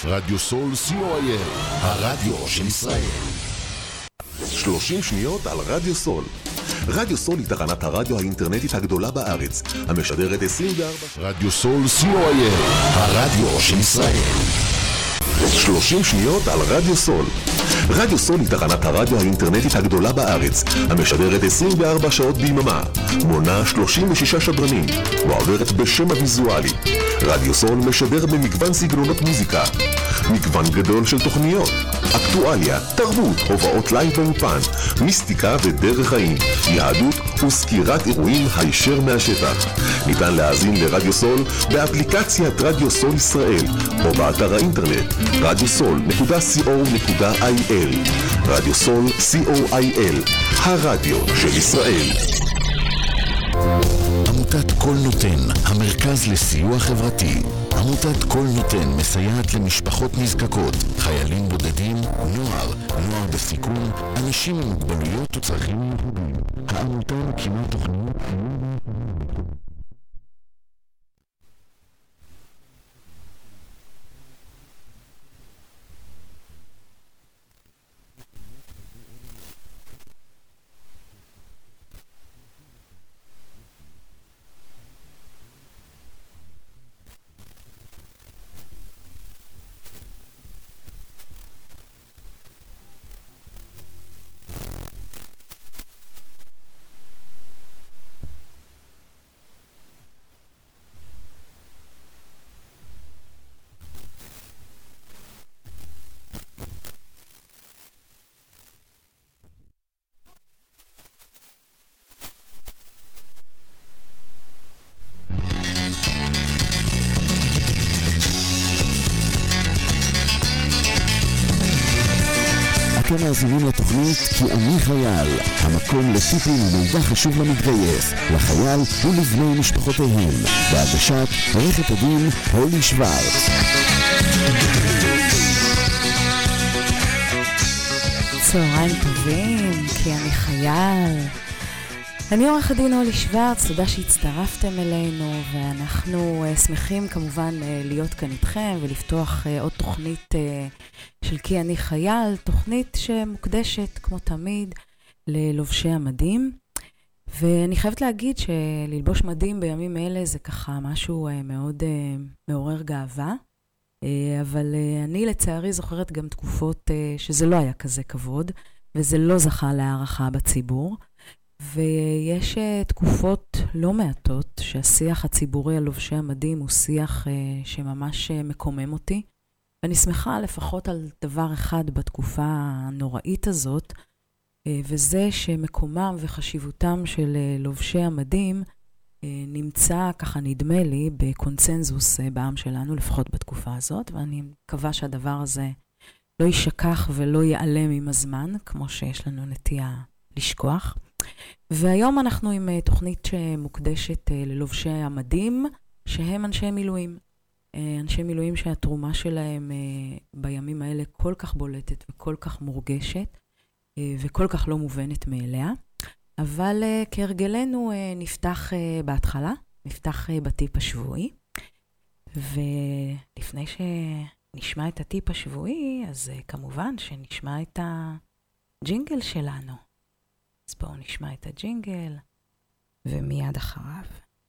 רדיו סול co.il, הרדיו של ישראל. 30 שניות על רדיו סול. רדיו סול היא תחנת הרדיו האינטרנטית הגדולה בארץ, המשדרת 24. רדיו סול co.il, הרדיו של ישראל. 30 שניות על רדיו סול. רדיו סול היא תחנת הרדיו האינטרנטית הגדולה בארץ, המשדרת 24 שעות ביממה, מונה 36 שדרנים, מועברת בשם הוויזואלי. רדיו סול משדר במגוון סגנונות מוזיקה, מגוון גדול של תוכניות, אקטואליה, תרבות, הובאות לייב באופן, מיסטיקה ודרך חיים, יהדות וסקירת אירועים הישר מהשטח. ניתן להאזין לרדיו סול באפליקציית רדיו סול ישראל או באתר האינטרנט radiosol.co.il. רדיו סול co.il, הרדיו של ישראל. עמותת כל נותן, המרכז לסיוע חברתי. עמותת כל נותן מסייעת למשפחות נזקקות, חיילים בודדים, נוער בסיכון, אנשים עם מוגבלויות וצרכים מיוחדים. העמותה מקימה תוכניות אתם מאזינים לתוכנית כי אני חייל, המקום לטיפים ומידע חשוב למתגייס, לחייל ולבני משפחותיהם, בהגשת עורכת הדין הולי שוורץ. צהריים טובים, כי אני חייל. אני עורכת דין הולי שוורץ, תודה שהצטרפתם אלינו, ואנחנו שמחים כמובן להיות כאן איתכם ולפתוח עוד תוכנית של כי אני חייל, תוכנית שמוקדשת כמו תמיד ללובשי המדים. ואני חייבת להגיד שללבוש מדים בימים אלה זה ככה משהו מאוד מעורר גאווה, אבל אני לצערי זוכרת גם תקופות שזה לא היה כזה כבוד, וזה לא זכה להערכה בציבור. ויש תקופות לא מעטות שהשיח הציבורי על לובשי המדים הוא שיח שממש מקומם אותי. ואני שמחה לפחות על דבר אחד בתקופה הנוראית הזאת, וזה שמקומם וחשיבותם של לובשי המדים נמצא, ככה נדמה לי, בקונצנזוס בעם שלנו, לפחות בתקופה הזאת, ואני מקווה שהדבר הזה לא יישכח ולא ייעלם עם הזמן, כמו שיש לנו נטייה לשכוח. והיום אנחנו עם תוכנית שמוקדשת ללובשי המדים, שהם אנשי מילואים. אנשי מילואים שהתרומה שלהם בימים האלה כל כך בולטת וכל כך מורגשת, וכל כך לא מובנת מאליה. אבל כהרגלנו נפתח בהתחלה, נפתח בטיפ השבועי. ולפני שנשמע את הטיפ השבועי, אז כמובן שנשמע את הג'ינגל שלנו. אז בואו נשמע את הג'ינגל, ומיד אחריו.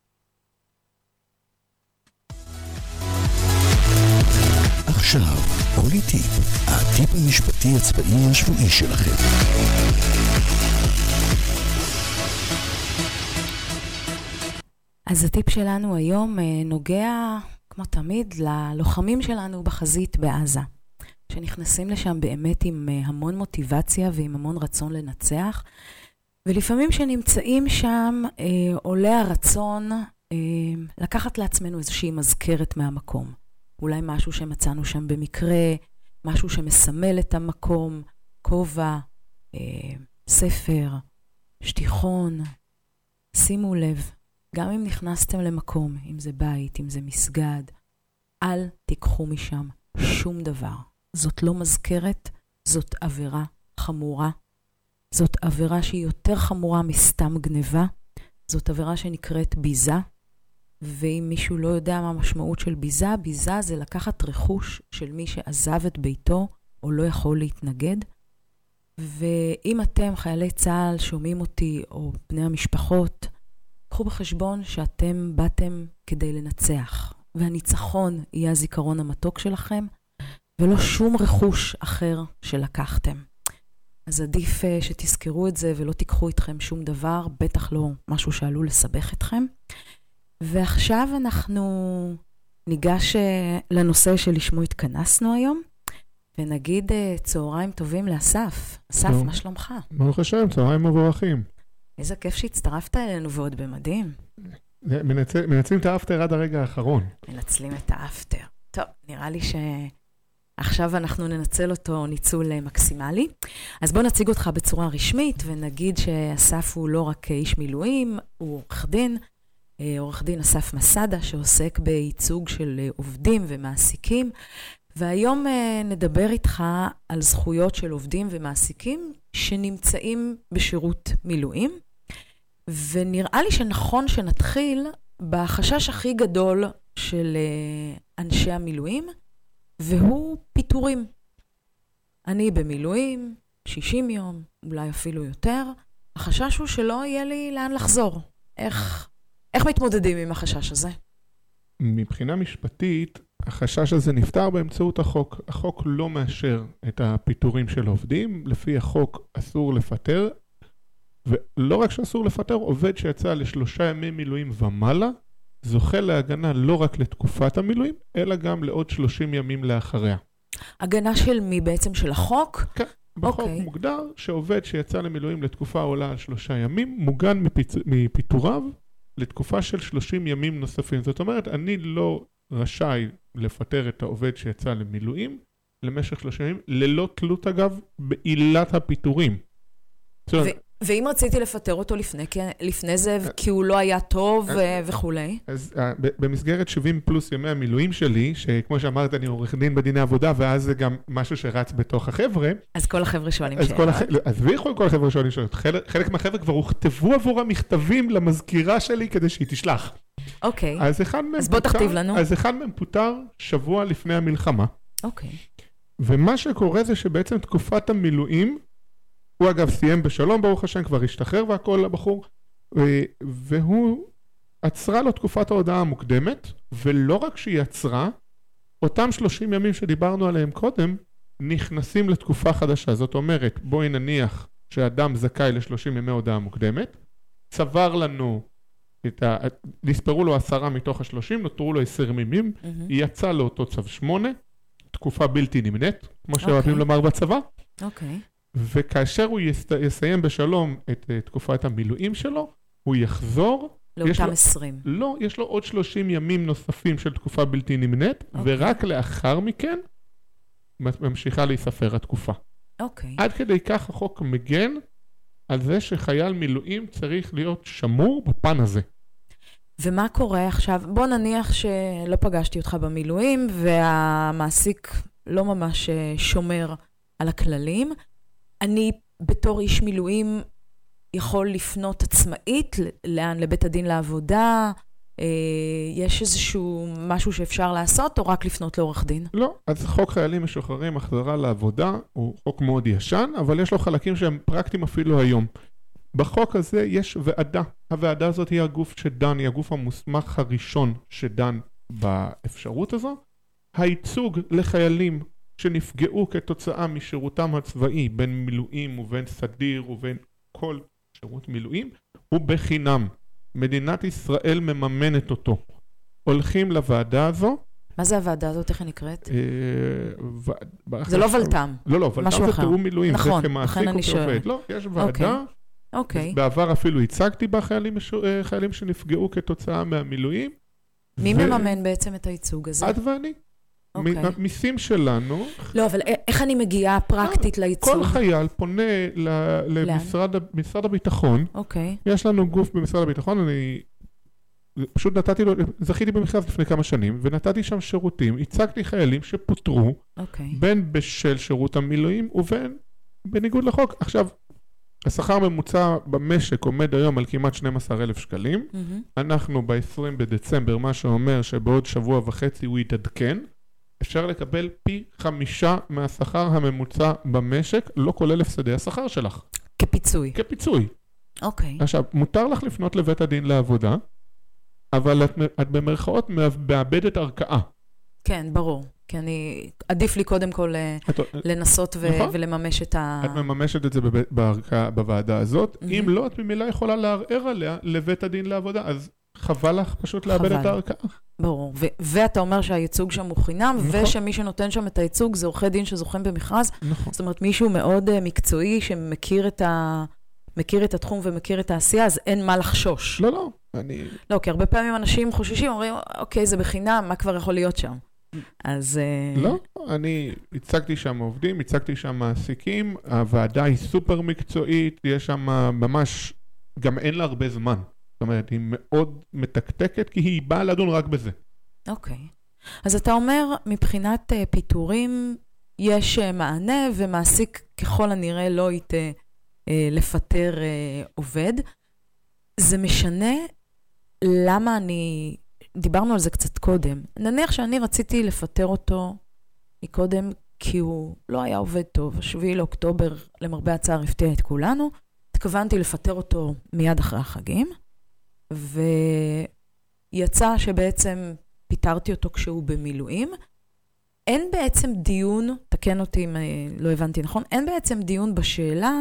עכשיו, הולי טיפ, הטיפ המשפטי הצבאי השבועי שלכם. אז הטיפ שלנו היום נוגע, כמו תמיד, ללוחמים שלנו בחזית בעזה, שנכנסים לשם באמת עם המון מוטיבציה ועם המון רצון לנצח, ולפעמים שנמצאים שם עולה הרצון לקחת לעצמנו איזושהי מזכרת מהמקום. אולי משהו שמצאנו שם במקרה, משהו שמסמל את המקום, כובע, ספר, שטיחון. שימו לב, גם אם נכנסתם למקום, אם זה בית, אם זה מסגד, אל תיקחו משם שום דבר. זאת לא מזכרת, זאת עבירה חמורה. זאת עבירה שהיא יותר חמורה מסתם גניבה. זאת עבירה שנקראת ביזה. ואם מישהו לא יודע מה המשמעות של ביזה, ביזה זה לקחת רכוש של מי שעזב את ביתו או לא יכול להתנגד. ואם אתם, חיילי צה"ל, שומעים אותי, או בני המשפחות, קחו בחשבון שאתם באתם כדי לנצח, והניצחון יהיה הזיכרון המתוק שלכם, ולא שום רכוש אחר שלקחתם. אז עדיף שתזכרו את זה ולא תיקחו איתכם שום דבר, בטח לא משהו שעלול לסבך אתכם. ועכשיו אנחנו ניגש לנושא שלשמו התכנסנו היום, ונגיד צהריים טובים לאסף. אסף, מה שלומך? ברוך השם, צהריים מבורכים. איזה כיף שהצטרפת אלינו ועוד במדים. מנצלים את האפטר עד הרגע האחרון. מנצלים את האפטר. טוב, נראה לי שעכשיו אנחנו ננצל אותו ניצול מקסימלי. אז בוא נציג אותך בצורה רשמית, ונגיד שאסף הוא לא רק איש מילואים, הוא עורך דין אסף מסדה, שעוסק בייצוג של עובדים ומעסיקים, והיום נדבר איתך על זכויות של עובדים ומעסיקים שנמצאים בשירות מילואים, ונראה לי שנכון שנתחיל בחשש הכי גדול של אנשי המילואים, והוא פיטורים. אני במילואים, 60 יום, אולי אפילו יותר, החשש הוא שלא יהיה לי לאן לחזור. איך מתמודדים עם החשש הזה? מבחינה משפטית, החשש הזה נפתר באמצעות החוק. החוק לא מאשר את הפיטורים של עובדים. לפי החוק אסור לפטר, ולא רק שאסור לפטר, עובד שיצא ל3 ימי מילואים ומעלה, זוכה להגנה לא רק לתקופת המילואים, אלא גם לעוד 30 ימים לאחריה. הגנה של מי בעצם? של החוק? כן. בחוק מוגדר שעובד שיצא למילואים לתקופה עולה על 3 ימים, מוגן מפיטוריו לתקופה של 30 ימים נוספים. זאת אומרת, אני לא רשאי לפטר את העובד שיצא למילואים למשך 30 ימים, ללא תלות אגב בעילת הפיטורים. ואם רציתי לפטר אותו לפני זה, כי הוא לא היה טוב וכו'. אז במסגרת 70 פלוס ימי המילואים שלי, שכמו שאמרת אני עורך דין בדיני עבודה, ואז זה גם משהו שרץ בתוך החבר'ה. אז כל החבר'ה שואלים שאלות. אז ויכול כל החבר'ה שואלים שאלות. חלק מהחבר'ה כבר הוכתבו עבור המכתבים למזכירה שלי כדי שהיא תשלח. אוקיי. אז בוא תכתיב לנו. אז אחד מהם פוטר שבוע לפני המלחמה. אוקיי. ומה שקורה זה שבעצם תקופת המילואים, הוא אגב סיים בשלום, ברוך השם, כבר השתחרר והכל לבחור, והוא עצרה לו תקופת ההודעה המוקדמת, ולא רק שהיא עצרה, אותם 30 ימים שדיברנו עליהם קודם, נכנסים לתקופה חדשה. זאת אומרת, בואי נניח שאדם זכאי ל30 ימי הודעה מוקדמת, צבר לנו, נספרו לו 10 מתוך ה30, נותרו לו 20 ימים, יצא לאותו צו 8, תקופה בלתי נמנית, כמו שאוהבים לומר בצבא. אוקיי. וכאשר הוא יסיים בשלום את תקופת המילואים שלו, הוא יחזור. לאותם 20. לא, יש לו עוד 30 ימים נוספים של תקופה בלתי נמנית, ורק לאחר מכן ממשיכה להיספר התקופה. אוקיי. עד כדי כך החוק מגן על זה שחייל מילואים צריך להיות שמור בפן הזה. ומה קורה עכשיו? בוא נניח שלא פגשתי אותך במילואים, והמעסיק לא ממש שומר על הכללים. אני בתור איש מילואים יכול לפנות עצמאית לאן? לבית הדין לעבודה? יש איזשהו משהו שאפשר לעשות, או רק לפנות לעורך דין? לא, אז חוק חיילים משוחררים החזרה לעבודה הוא חוק מאוד ישן, אבל יש לו חלקים שהם פרקטיים אפילו היום. בחוק הזה יש ועדה. הוועדה הזאת היא הגוף שדן, היא הגוף המוסמך הראשון שדן באפשרות הזו. הייצוג לחיילים שנפגעו כתוצאה משירותם הצבאי, בין מילואים ובין סדיר ובין כל שירות מילואים, הוא בחינם. מדינת ישראל מממנת אותו. הולכים לוועדה הזו. מה זה הוועדה הזאת? איך היא נקראת? זה לא ולתם. לא, ולתם זה תאום מילואים. נכון, זה כמעסיק וכעובד. לא, יש ועדה. אוקיי. בעבר אפילו הצגתי בחיילים שנפגעו כתוצאה מהמילואים. מי מממן בעצם את הייצוג הזה? את ואני. מיסים שלנו. לא, אבל איך אני מגיעה פרקטית לייצוג? כל חייל פונה למשרד הביטחון. אוקיי. יש לנו גוף במשרד הביטחון, אני פשוט נתתי לו, זכיתי במכרז לפני כמה שנים, ונתתי שם שירותים, הצגתי חיילים שפוטרו, בין בשל שירות המילואים ובין בניגוד לחוק. עכשיו, השכר הממוצע במשק עומד היום על כמעט 12,000 שקלים. אנחנו ב-20 בדצמבר, מה שאומר שבעוד שבוע וחצי הוא יתעדכן. אפשר לקבל פי 5 מהשכר הממוצע במשק, לא כולל הפסדי השכר שלך. כפיצוי. כפיצוי. אוקיי. עכשיו, מותר לך לפנות לבית הדין לעבודה, אבל את במרכאות מאבדת ערכאה. כן, ברור. כי עדיף לי קודם כל לנסות ולממש את ה... את מממשת את זה בוועדה הזאת. אם לא, את ממילא יכולה לערער עליה לבית הדין לעבודה, אז חבל לך פשוט לאבד את הערכאה. ברור. ואתה אומר שהייצוג שם הוא חינם, ושמי שנותן שם את הייצוג זה עורכי דין שזוכים במכרז. זאת אומרת, מישהו מאוד מקצועי שמכיר את התחום ומכיר את העשייה, אז אין מה לחשוש. לא. לא, כי הרבה פעמים אנשים חוששים, אומרים, אוקיי, זה בחינם, מה כבר יכול להיות שם? אז... לא, אני הצגתי שם עובדים, הצגתי שם מעסיקים, הוועדה היא סופר מקצועית, יש שם ממש, גם אין לה הרבה זמן. זאת אומרת, היא מאוד מתקתקת, כי היא באה לדון רק בזה. אוקיי. אז אתה אומר, מבחינת פיתורים, יש מענה, ומעסיק ככל הנראה לא יתה לפטר עובד. זה משנה למה דיברנו על זה קצת קודם. נניח שאני רציתי לפטר אותו מקודם, כי הוא לא היה עובד טוב. 7 לאוקטובר, למרבה הצער, הפתיע את כולנו. התכוונתי לפטר אותו מיד אחרי החגים, ויצא שבעצם פיטרתי אותו כשהוא במילואים. אין בעצם דיון, תקן אותי אם לא הבנתי נכון, אין בעצם דיון בשאלה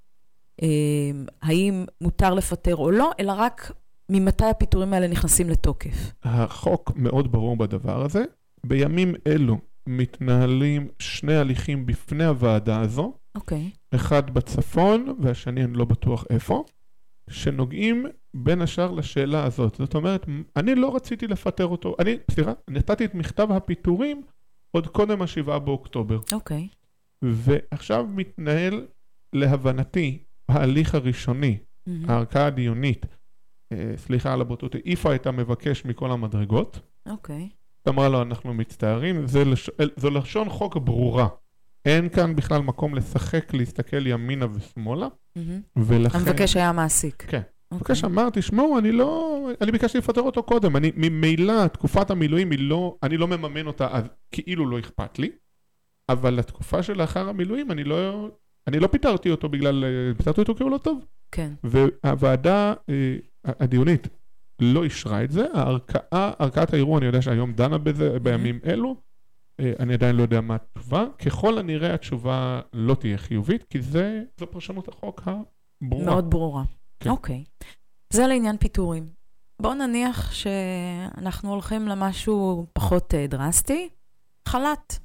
האם מותר לפטר או לא, אלא רק ממתי הפיטורים האלה נכנסים לתוקף. החוק מאוד ברור בדבר הזה. בימים אלו מתנהלים 2 הליכים בפני הוועדה הזו. אוקיי. אחד בצפון והשני אני לא בטוח איפה, שנוגעים בין השאר לשאלה הזאת. זאת אומרת, אני לא רציתי לפטר אותו. נתתי את מכתב הפיטורים עוד קודם 7 באוקטובר. אוקיי. ועכשיו מתנהל להבנתי ההליך הראשוני, הערכאה הדיונית, סליחה על הבוטות, העיפה את המבקש מכל המדרגות. אוקיי. אמרה לו, אנחנו מצטערים, זו לשון חוק ברורה. אין כאן בכלל מקום לשחק, להסתכל ימינה ושמאלה. ולכן... המבקש היה מעסיק. כן. המבקש אמר, תשמעו, אני ביקשתי לפטר אותו קודם. ממילא, תקופת המילואים, אני לא מממן אותה, אז כאילו לא אכפת לי. אבל לתקופה שלאחר המילואים, אני לא פיטרתי אותו פיטרתי אותו כי הוא לא טוב. כן. והוועדה הדיונית לא אישרה את זה. ערכאת הערעור, אני יודע שהיום דנה בזה בימים אלו. אני עדיין לא יודע מה התשובה. ככל הנראה התשובה לא תהיה חיובית, כי זו פרשנות החוק הברורה. מאוד ברורה. אוקיי. זה לעניין פיטורים. בואו נניח שאנחנו הולכים למשהו פחות דרסטי. חל"ת.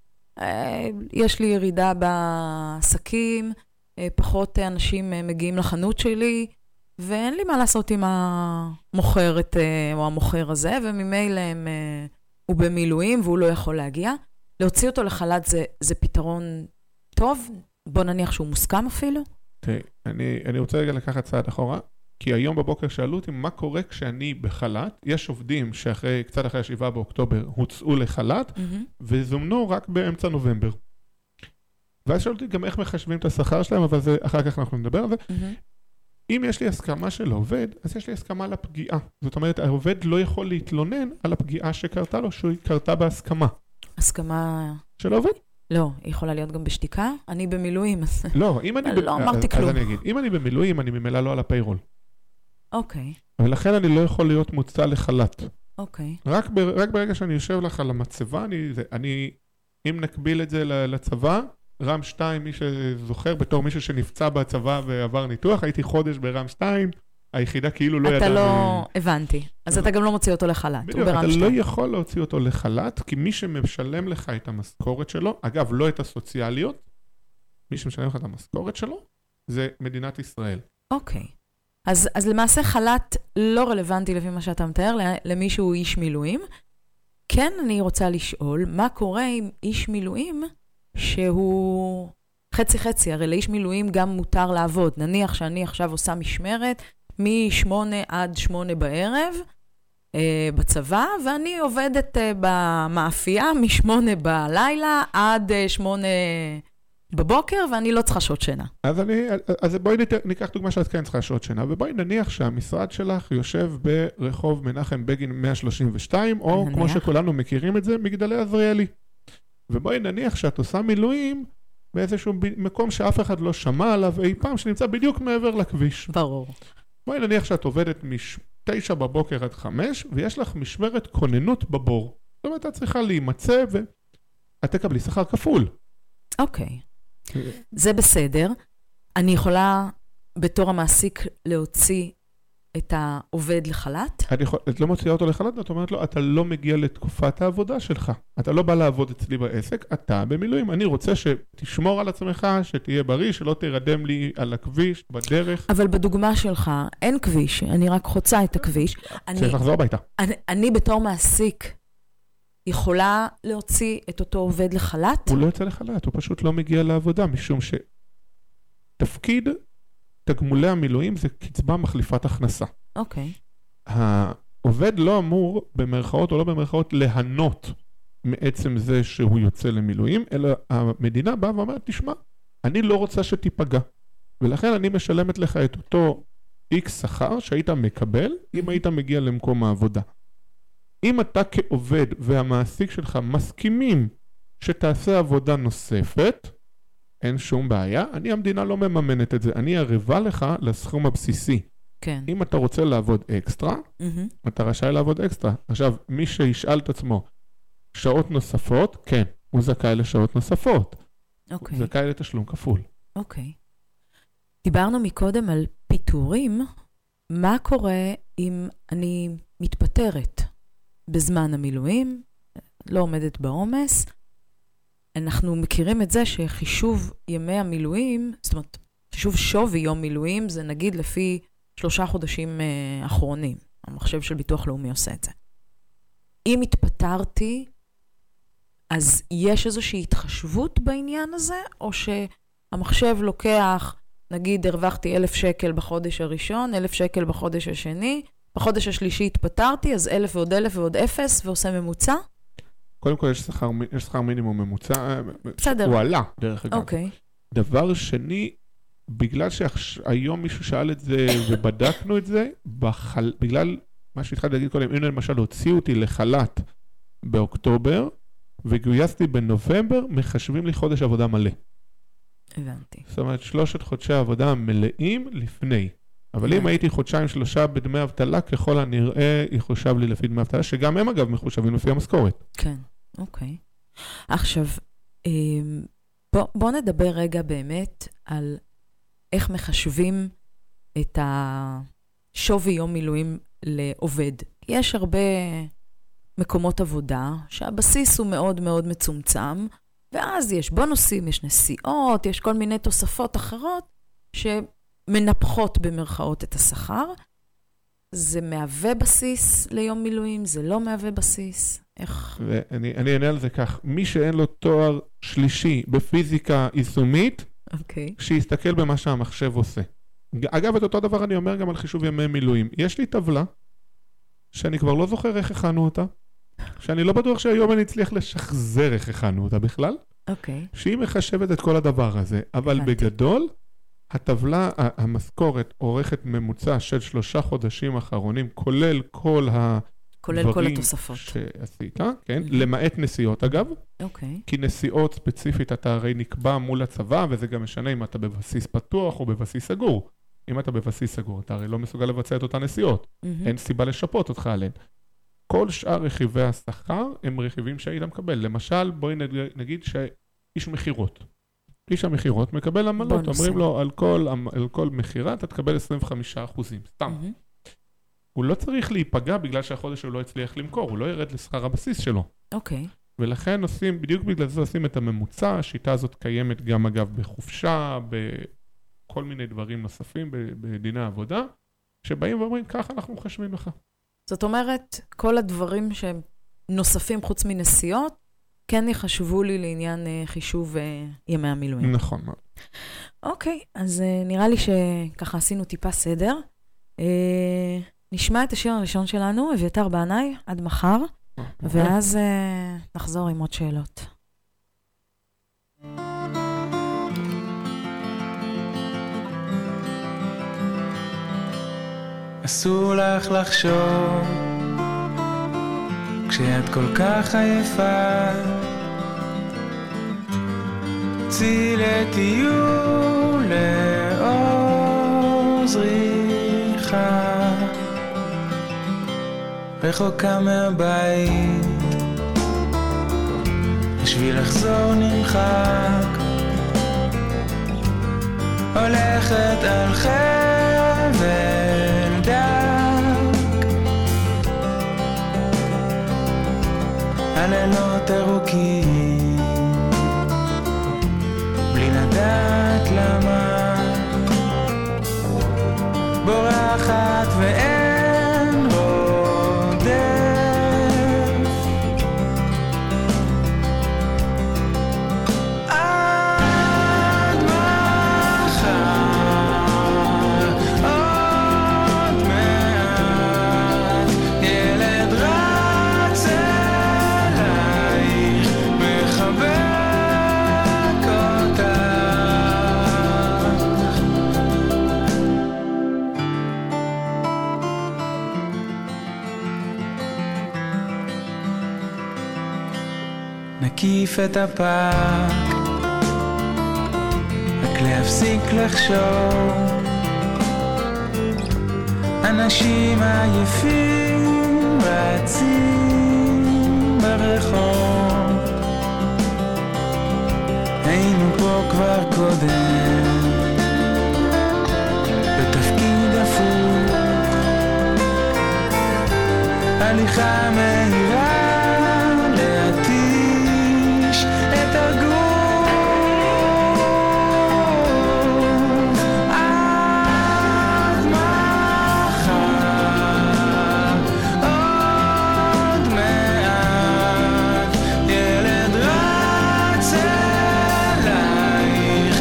יש לי ירידה בעסקים, פחות אנשים מגיעים לחנות שלי, ואין לי מה לעשות עם המוכרת או המוכר הזה, וממילא הוא במילואים והוא לא יכול להגיע. להוציא אותו לחל"ת זה פתרון טוב? בוא נניח שהוא מוסכם אפילו? אני רוצה רגע לקחת צעד אחורה, כי היום בבוקר שאלו אותי מה קורה כשאני בחל"ת. יש עובדים קצת אחרי 7 באוקטובר הוצאו לחל"ת, וזומנו רק באמצע נובמבר. ואז שאלו אותי גם איך מחשבים את השכר שלהם, אבל אחר כך אנחנו נדבר על זה. אם יש לי הסכמה של העובד, אז יש לי הסכמה על הפגיעה. זאת אומרת, העובד לא יכול להתלונן על הפגיעה שקרתה לו, שהוא קרתה בהסכמה. הסכמה... של העובד? לא, היא יכולה להיות גם בשתיקה. אני במילואים. לא, אם אני... לא אמרתי כלום. אז אני אגיד, אם אני במילואים, אני ממילא לא על הפיירול. אוקיי. ולכן אני לא יכול להיות מוצא לחל"ת. אוקיי. רק ברגע שאני יושב לך על המצבה, אם נקביל את זה לצבא, רם 2, מי שזוכר, בתור מישהו שנפצע בצבא ועבר ניתוח, הייתי חודש ברם 2, היחידה כאילו לא ידעה... אתה לא הבנתי. אז אתה גם לא מוציא אותו לחל"ת. בדיוק, אתה לא יכול להוציא אותו לחל"ת, כי מי שמשלם לך את המשכורת שלו, אגב, לא את הסוציאליות, מי שמשלם לך את המשכורת שלו, זה מדינת ישראל. אוקיי. אז למעשה חל"ת לא רלוונטי לפי מה שאתה מתאר, למי שהוא איש מילואים. כן, אני רוצה לשאול, מה קורה עם איש מילואים שהוא חצי-חצי? הרי לאיש מילואים גם מותר לעבוד. נניח שאני עכשיו עושה משמרת מ-8 עד 8 בערב בצבא, ואני עובדת במאפייה מ-8 בלילה עד 8 בבוקר ואני לא צריכה שעות שינה. אז בואי ניקח דוגמה שאת כן צריכה שעות שינה, ובואי נניח שהמשרד שלך יושב ברחוב מנחם בגין 132, או כמו שכולנו מכירים את זה, מגדלי עזריאלי. ובואי נניח שאת עושה מילואים באיזשהו מקום שאף אחד לא שמע עליו אי פעם, שנמצא בדיוק מעבר לכביש. ברור. בואי נניח שאת עובדת מ-9 בבוקר עד 5, ויש לך משמרת כוננות בבור. זאת אומרת, את צריכה להימצא ואת תקבלי שכר כפול. אוקיי. זה בסדר. אני יכולה בתור המעסיק להוציא את העובד לחל"ת? את לא מוציאה אותו לחל"ת, את אומרת לו, אתה לא מגיע לתקופת העבודה שלך. אתה לא בא לעבוד אצלי בעסק, אתה במילואים. אני רוצה שתשמור על עצמך, שתהיה בריא, שלא תרדם לי על הכביש, בדרך. אבל בדוגמה שלך, אין כביש, אני רק חוצה את הכביש. צריך לחזור הביתה. אני בתור מעסיק יכולה להוציא את אותו עובד לחל"ת? הוא לא יוצא לחל"ת, הוא פשוט לא מגיע לעבודה, משום שתפקיד תגמולי המילואים זה קצבה מחליפת הכנסה. אוקיי. העובד לא אמור, במרכאות או לא במרכאות, להנות מעצם זה שהוא יוצא למילואים, אלא המדינה באה ואומרת, תשמע, אני לא רוצה שתיפגע, ולכן אני משלמת לך את אותו X שכר שהיית מקבל, אם היית מגיע למקום העבודה. אם אתה כעובד והמעסיק שלך מסכימים שתעשה עבודה נוספת, אין שום בעיה, המדינה לא מממנת את זה, אני ערבה לך לסכום הבסיסי. כן. אם אתה רוצה לעבוד אקסטרה, אתה רשאי לעבוד אקסטרה. עכשיו, מי שישאל את עצמו שעות נוספות, כן, הוא זכאי לשעות נוספות. אוקיי. זכאי לתשלום כפול. אוקיי. דיברנו מקודם על פיטורים, מה קורה אם אני מתפטרת בזמן המילואים, לא עומדת בעומס, אנחנו מכירים את זה שחישוב ימי המילואים, זאת אומרת, חישוב שווי יום מילואים, זה נגיד לפי 3 חודשים אחרונים. המחשב של ביטוח לאומי עושה את זה. אם התפטרתי, אז יש איזושהי התחשבות בעניין הזה, או שהמחשב לוקח, נגיד, הרווחתי 1,000 שקל בחודש הראשון, 1,000 שקל בחודש השני, בחודש השלישי התפטרתי, אז 1,000 ועוד 1,000 ועוד 0, ועושה ממוצע? קודם כל יש שכר מינימום ממוצע, בסדר. הוא עלה דרך אגב. אוקיי. דבר שני, בגלל שהיום מישהו שאל את זה ובדקנו את זה, בגלל מה שהתחלתי להגיד קודם, אם למשל הוציאו אותי לחל"ת באוקטובר, וגויסתי בנובמבר, מחשבים לי חודש עבודה מלא. הבנתי. זאת אומרת, 3 חודשי עבודה מלאים לפני. אבל אם הייתי 2-3 בדמי אבטלה, ככל הנראה יחושב לי לפי דמי אבטלה, שגם הם אגב מחושבים לפי המשכורת. כן, אוקיי. עכשיו, בוא נדבר רגע באמת על איך מחשבים את השווי יום מילואים לעובד. יש הרבה מקומות עבודה שהבסיס הוא מאוד מאוד מצומצם, ואז יש בונוסים, יש נסיעות, יש כל מיני תוספות אחרות שמנפחות במרכאות את השכר. זה מהווה בסיס ליום מילואים, זה לא מהווה בסיס. איך? אני אענה על זה כך, מי שאין לו תואר שלישי בפיזיקה יישומית, שיסתכל במה שהמחשב עושה. אגב, את אותו דבר אני אומר גם על חישוב ימי מילואים. יש לי טבלה, שאני כבר לא זוכר איך הכנו אותה, שאני לא בטוח שהיום אני אצליח לשחזר איך הכנו אותה בכלל, שהיא מחשבת את כל הדבר הזה, אבל בגדול, הטבלה, המשכורת עורכת ממוצע של 3 חודשים אחרונים, כולל כל התוספות שעשית, כן? למעט נסיעות אגב, כי נסיעות ספציפית אתה הרי נקבע מול הצבא, וזה גם משנה אם אתה בבסיס פתוח או בבסיס סגור. אם אתה בבסיס סגור, אתה הרי לא מסוגל לבצע את אותן נסיעות. אין סיבה לשפות אותך עליהן. כל שאר רכיבי השכר הם רכיבים שהיית מקבל. למשל, בואי נגיד שאיש מחירות. איש המחירות מקבל עמלות, אומרים לו על כל מחירה אתה תקבל 25%, סתם. הוא לא צריך להיפגע בגלל שהחודש הוא לא הצליח למכור, הוא לא ירד לשכר הבסיס שלו. אוקיי. ולכן עושים, בדיוק בגלל זה עושים את הממוצע, השיטה הזאת קיימת גם אגב בחופשה, בכל מיני דברים נוספים בדיני העבודה, שבאים ואומרים, ככה אנחנו מחשבים לך. זאת אומרת, כל הדברים שנוספים חוץ מנסיעות, כן יחשבו לי לעניין חישוב ימי המילואים. נכון. אוקיי, אז נראה לי שככה עשינו טיפה סדר. נשמע את השיר הראשון שלנו, אביתר בנאי, עד מחר, ואז נחזור עם עוד שאלות. אסור לך לחשוב כשאת כל כך עייפה, צאי לטיול לאור זריחה רחוקה מהבית, בשביל לחזור נמחק, הולכת על חבל דק, הלילות ארוכים בלי לדעת למה, בורחת ואין רודף, עד מחר עוד מעט ילד רץ אלייך מחבק אותך, נקיף את הפארק, רק להפסיק לחשוב, אנשים עייפים רצים ברחוב, היינו פה כבר קודם בתפקיד הפוך, הליכה מהירה להתיש את הגוף, עד מחר עוד מעט ילד רץ אלייך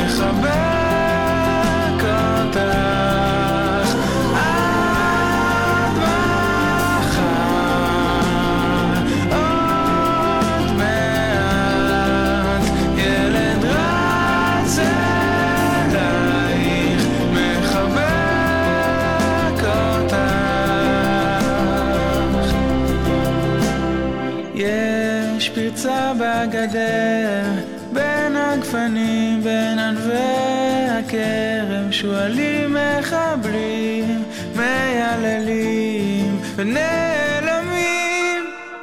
מחבק אותך, עד מחר עוד מעט ילד רץ אלייך מחבק אותך, יש פרצה בגדר בין הגפנים, בין ענבי הכרם, שואלים מחבלים, מייללים ונעלמים.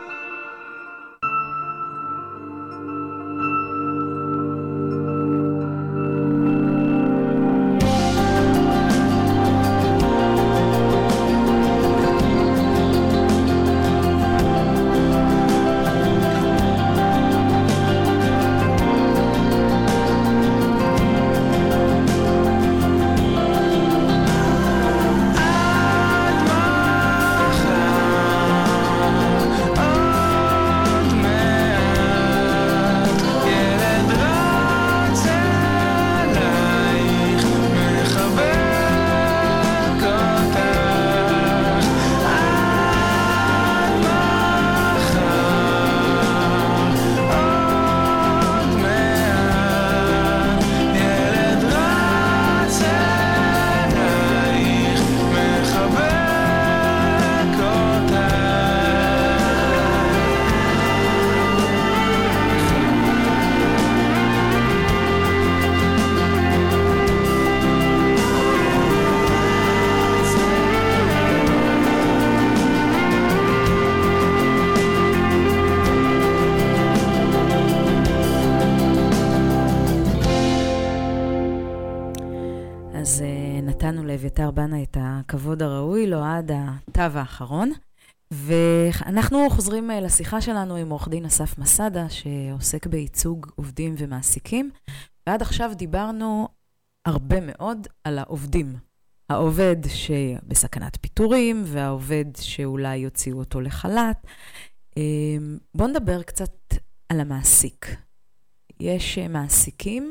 נתנו לאביתר בנה את הכבוד הראוי לו עד התו האחרון, ואנחנו חוזרים לשיחה שלנו עם עורך דין אסף מסדה, שעוסק בייצוג עובדים ומעסיקים, ועד עכשיו דיברנו הרבה מאוד על העובדים. העובד שבסכנת פיטורים, והעובד שאולי יוציאו אותו לחל"ת. בואו נדבר קצת על המעסיק. יש מעסיקים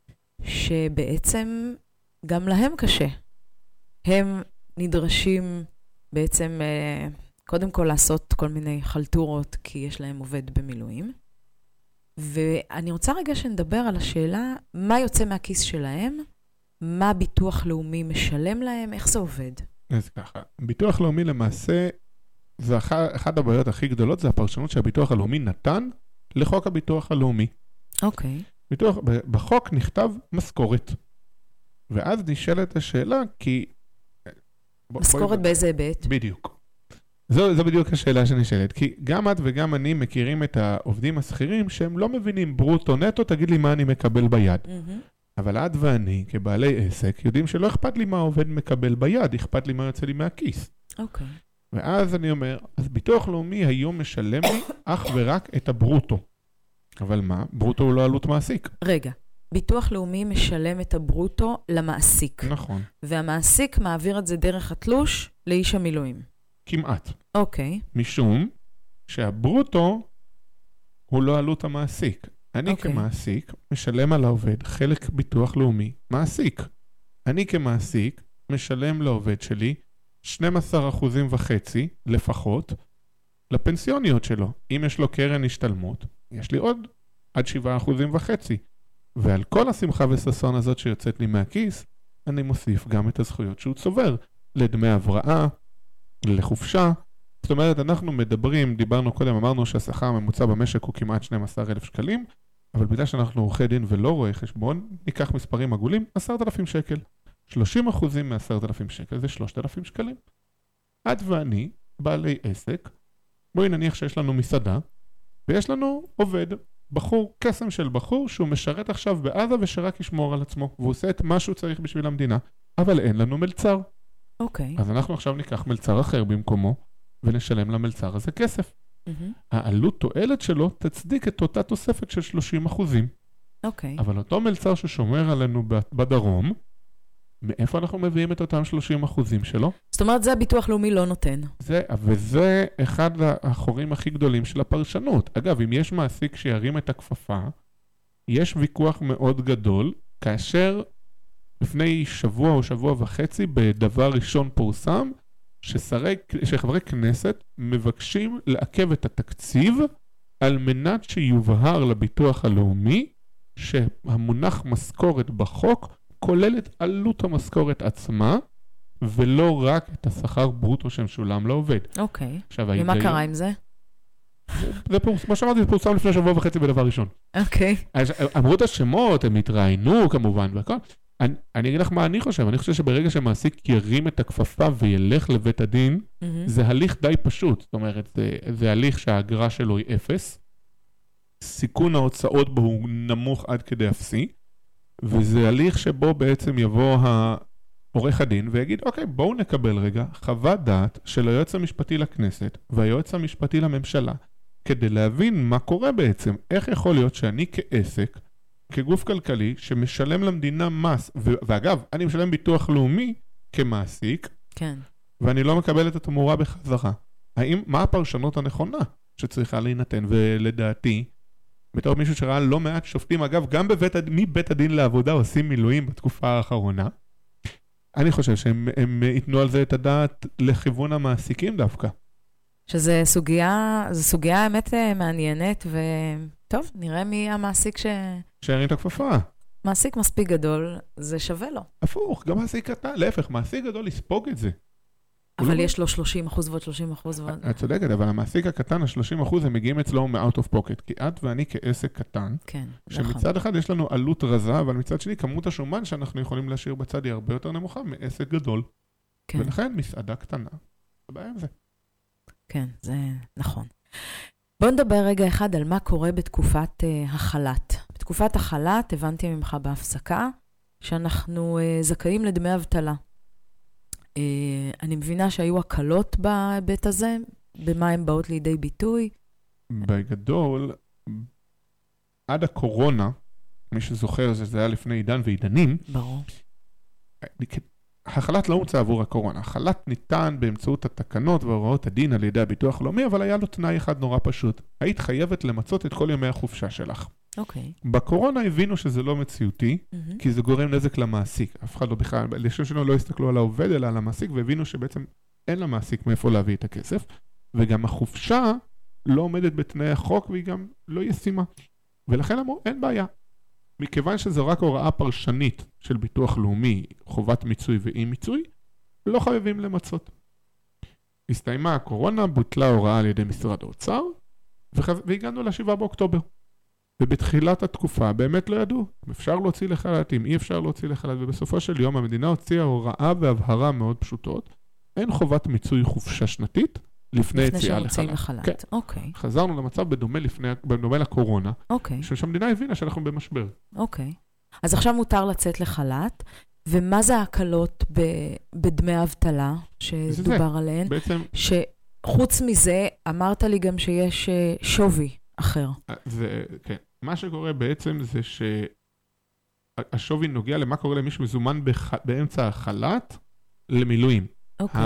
שבעצם גם להם קשה. הם נדרשים בעצם קודם כל לעשות כל מיני חלטורות, כי יש להם עובד במילואים. ואני רוצה רגע שנדבר על השאלה, מה יוצא מהכיס שלהם, מה ביטוח לאומי משלם להם, איך זה עובד? אז ככה, ביטוח לאומי למעשה, זה אחת הבעיות הכי גדולות, זה הפרשנות שהביטוח הלאומי נתן לחוק הביטוח הלאומי. אוקיי. בחוק נכתב משכורת. ואז נשאלת השאלה, כי... משכורת באיזה היבט? בדיוק. זו בדיוק השאלה שנשאלת, כי גם את וגם אני מכירים את העובדים השכירים שהם לא מבינים ברוטו נטו, תגיד לי מה אני מקבל ביד. אבל את ואני, כבעלי עסק, יודעים שלא אכפת לי מה העובד מקבל ביד, אכפת לי מה יוצא לי מהכיס. אוקיי. ואז אני אומר, אז ביטוח לאומי היום משלם לי אך ורק את הברוטו. אבל מה? ברוטו הוא לא עלות מעסיק. רגע, ביטוח לאומי משלם את הברוטו למעסיק. נכון. והמעסיק מעביר את זה דרך התלוש לאיש המילואים. כמעט. אוקיי. משום שהברוטו הוא לא עלות המעסיק. אני כמעסיק משלם על העובד חלק ביטוח לאומי מעסיק. אני כמעסיק משלם לעובד שלי 12.5% לפחות לפנסיוניות שלו. אם יש לו קרן השתלמות, יש לי עוד עד 7.5%. ועל כל השמחה וססון הזאת שיוצאת לי מהכיס, אני מוסיף גם את הזכויות שהוא צובר. לדמי הבראה, לחופשה. זאת אומרת, אנחנו דיברנו קודם, אמרנו שהשכר הממוצע במשק הוא כמעט 12,000 שקלים, אבל בגלל שאנחנו עורכי דין ולא רואי חשבון, ניקח מספרים עגולים, 10,000 שקל. 30% מ-10,000 שקל זה 3,000 שקלים. את ואני, בעלי עסק, בואי נניח שיש לנו מסעדה, ויש לנו עובד, בחור, קסם של בחור, שהוא משרת עכשיו בעזה ושרק ישמור על עצמו, והוא עושה את מה שהוא צריך בשביל המדינה, אבל אין לנו מלצר. אוקיי. אז אנחנו עכשיו ניקח מלצר אחר במקומו, ונשלם למלצר הזה כסף. העלות תועלת שלו תצדיק את אותה תוספת של 30%. אוקיי. אבל אותו מלצר ששומר עלינו בדרום, מאיפה אנחנו מביאים את אותם 30% שלו? זאת אומרת, זה הביטוח לאומי לא נותן. וזה אחד החורים הכי גדולים של הפרשנות. אגב, אם יש מעסיק שירים את הכפפה, יש ויכוח מאוד גדול, כאשר לפני שבוע או שבוע וחצי, בדבר ראשון פורסם, שחברי כנסת מבקשים לעכב את התקציב, על מנת שיובהר לביטוח הלאומי, שהמונח משכורת בחוק, כוללת עלות המשכורת עצמה, ולא רק את השכר ברוטו שמשולם לעובד. אוקיי. ומה קרה עם זה? מה שאמרתי, זה פורסם לפני שבוע וחצי בדבר ראשון. אוקיי. אמרו את השמות, הם התראיינו כמובן, והכל. אני אגיד לך מה אני חושב. אני חושב שברגע שמעסיק ירים את הכפפה וילך לבית הדין, זה הליך די פשוט. זאת אומרת, זה הליך שהאגרה שלו היא 0, סיכון ההוצאות בו הוא נמוך עד כדי אפסי, וזה הליך שבו בעצם יבוא עורך הדין ויגיד, אוקיי, בואו נקבל רגע חוות דעת של היועץ המשפטי לכנסת והיועץ המשפטי לממשלה, כדי להבין מה קורה בעצם. איך יכול להיות שאני כעסק, כגוף כלכלי, שמשלם למדינה מס, ואגב, אני משלם ביטוח לאומי כמעסיק, כן. ואני לא מקבל את התמורה בחזרה. מה הפרשנות הנכונה שצריכה להינתן? ולדעתי, בתור מישהו שראה לא מעט שופטים, אגב, גם מבית הדין לעבודה עושים מילואים בתקופה האחרונה, אני חושב שהם ייתנו על זה את הדעת לכיוון המעסיקים דווקא. שזה סוגיה האמת מעניינת, וטוב, נראה מי המעסיק שירים את הכפפה. מעסיק מספיק גדול, זה שווה לו. הפוך, גם מעסיק קטן, להפך, מעסיק גדול לספוג את זה. אבל יש לו 30% ועוד 30% ועוד. את צודקת, אבל המעסיק הקטן, ה-30% הם מגיעים אצלו מ-out of pocket, כי את ואני כעסק קטן, כן, שמצד אחד יש לנו עלות רזה, אבל מצד שני כמות השומן שאנחנו יכולים להשאיר בצד היא הרבה יותר נמוכה מעסק גדול. כן. ולכן מסעדה קטנה. הבעיה עם זה. כן, זה נכון. בוא נדבר רגע אחד על מה קורה בתקופת החל"ת. בתקופת החל"ת הבנתי ממך בהפסקה שאנחנו זכאים לדמי אבטלה. אני מבינה שהיו הקלות בהיבט הזה, במה הן באות לידי ביטוי? בגדול, עד הקורונה, מי שזוכר שזה היה לפני עידן ועידנים, ברור. החל"ת לא הוצא עבור הקורונה. החל"ת ניתן באמצעות התקנות והוראות הדין על ידי הביטוח הלאומי, אבל היה לו תנאי אחד נורא פשוט. היית חייבת למצות את כל ימי החופשה שלך. אוקיי. בקורונה הבינו שזה לא מציאותי, כי זה גורם נזק למעסיק. אף אחד לא בכלל, לשם שלנו לא הסתכלו על העובד, אלא על המעסיק, והבינו שבעצם אין למעסיק מאיפה להביא את הכסף, וגם החופשה לא עומדת בתנאי החוק, והיא גם לא ישימה. ולכן אמרו, אין בעיה. מכיוון שזו רק הוראה פרשנית של ביטוח לאומי, חובת מיצוי ואי מיצוי, לא חייבים למצות. הסתיימה הקורונה, בוטלה הוראה על ידי משרד האוצר, והגענו ל7 באוקטובר. ובתחילת התקופה באמת לא ידעו אם אפשר להוציא לחל"ת, אם אי אפשר להוציא לחל"ת, ובסופו של יום המדינה הוציאה הוראה והבהרה מאוד פשוטות. אין חובת מיצוי חופשה שנתית לפני יציאה לחל"ת. כן. אוקיי. חזרנו למצב בדומה לקורונה, אוקיי. שהמדינה הבינה שאנחנו במשבר. אוקיי. אז עכשיו מותר לצאת לחל"ת, ומה זה ההקלות בדמי האבטלה שדובר עליהן? בעצם... שחוץ מזה, אמרת לי גם שיש שווי אחר. כן. מה שקורה בעצם זה שהשווי נוגע למה קורה למי שמזומן באמצע החל"ת למילואים. אוקיי.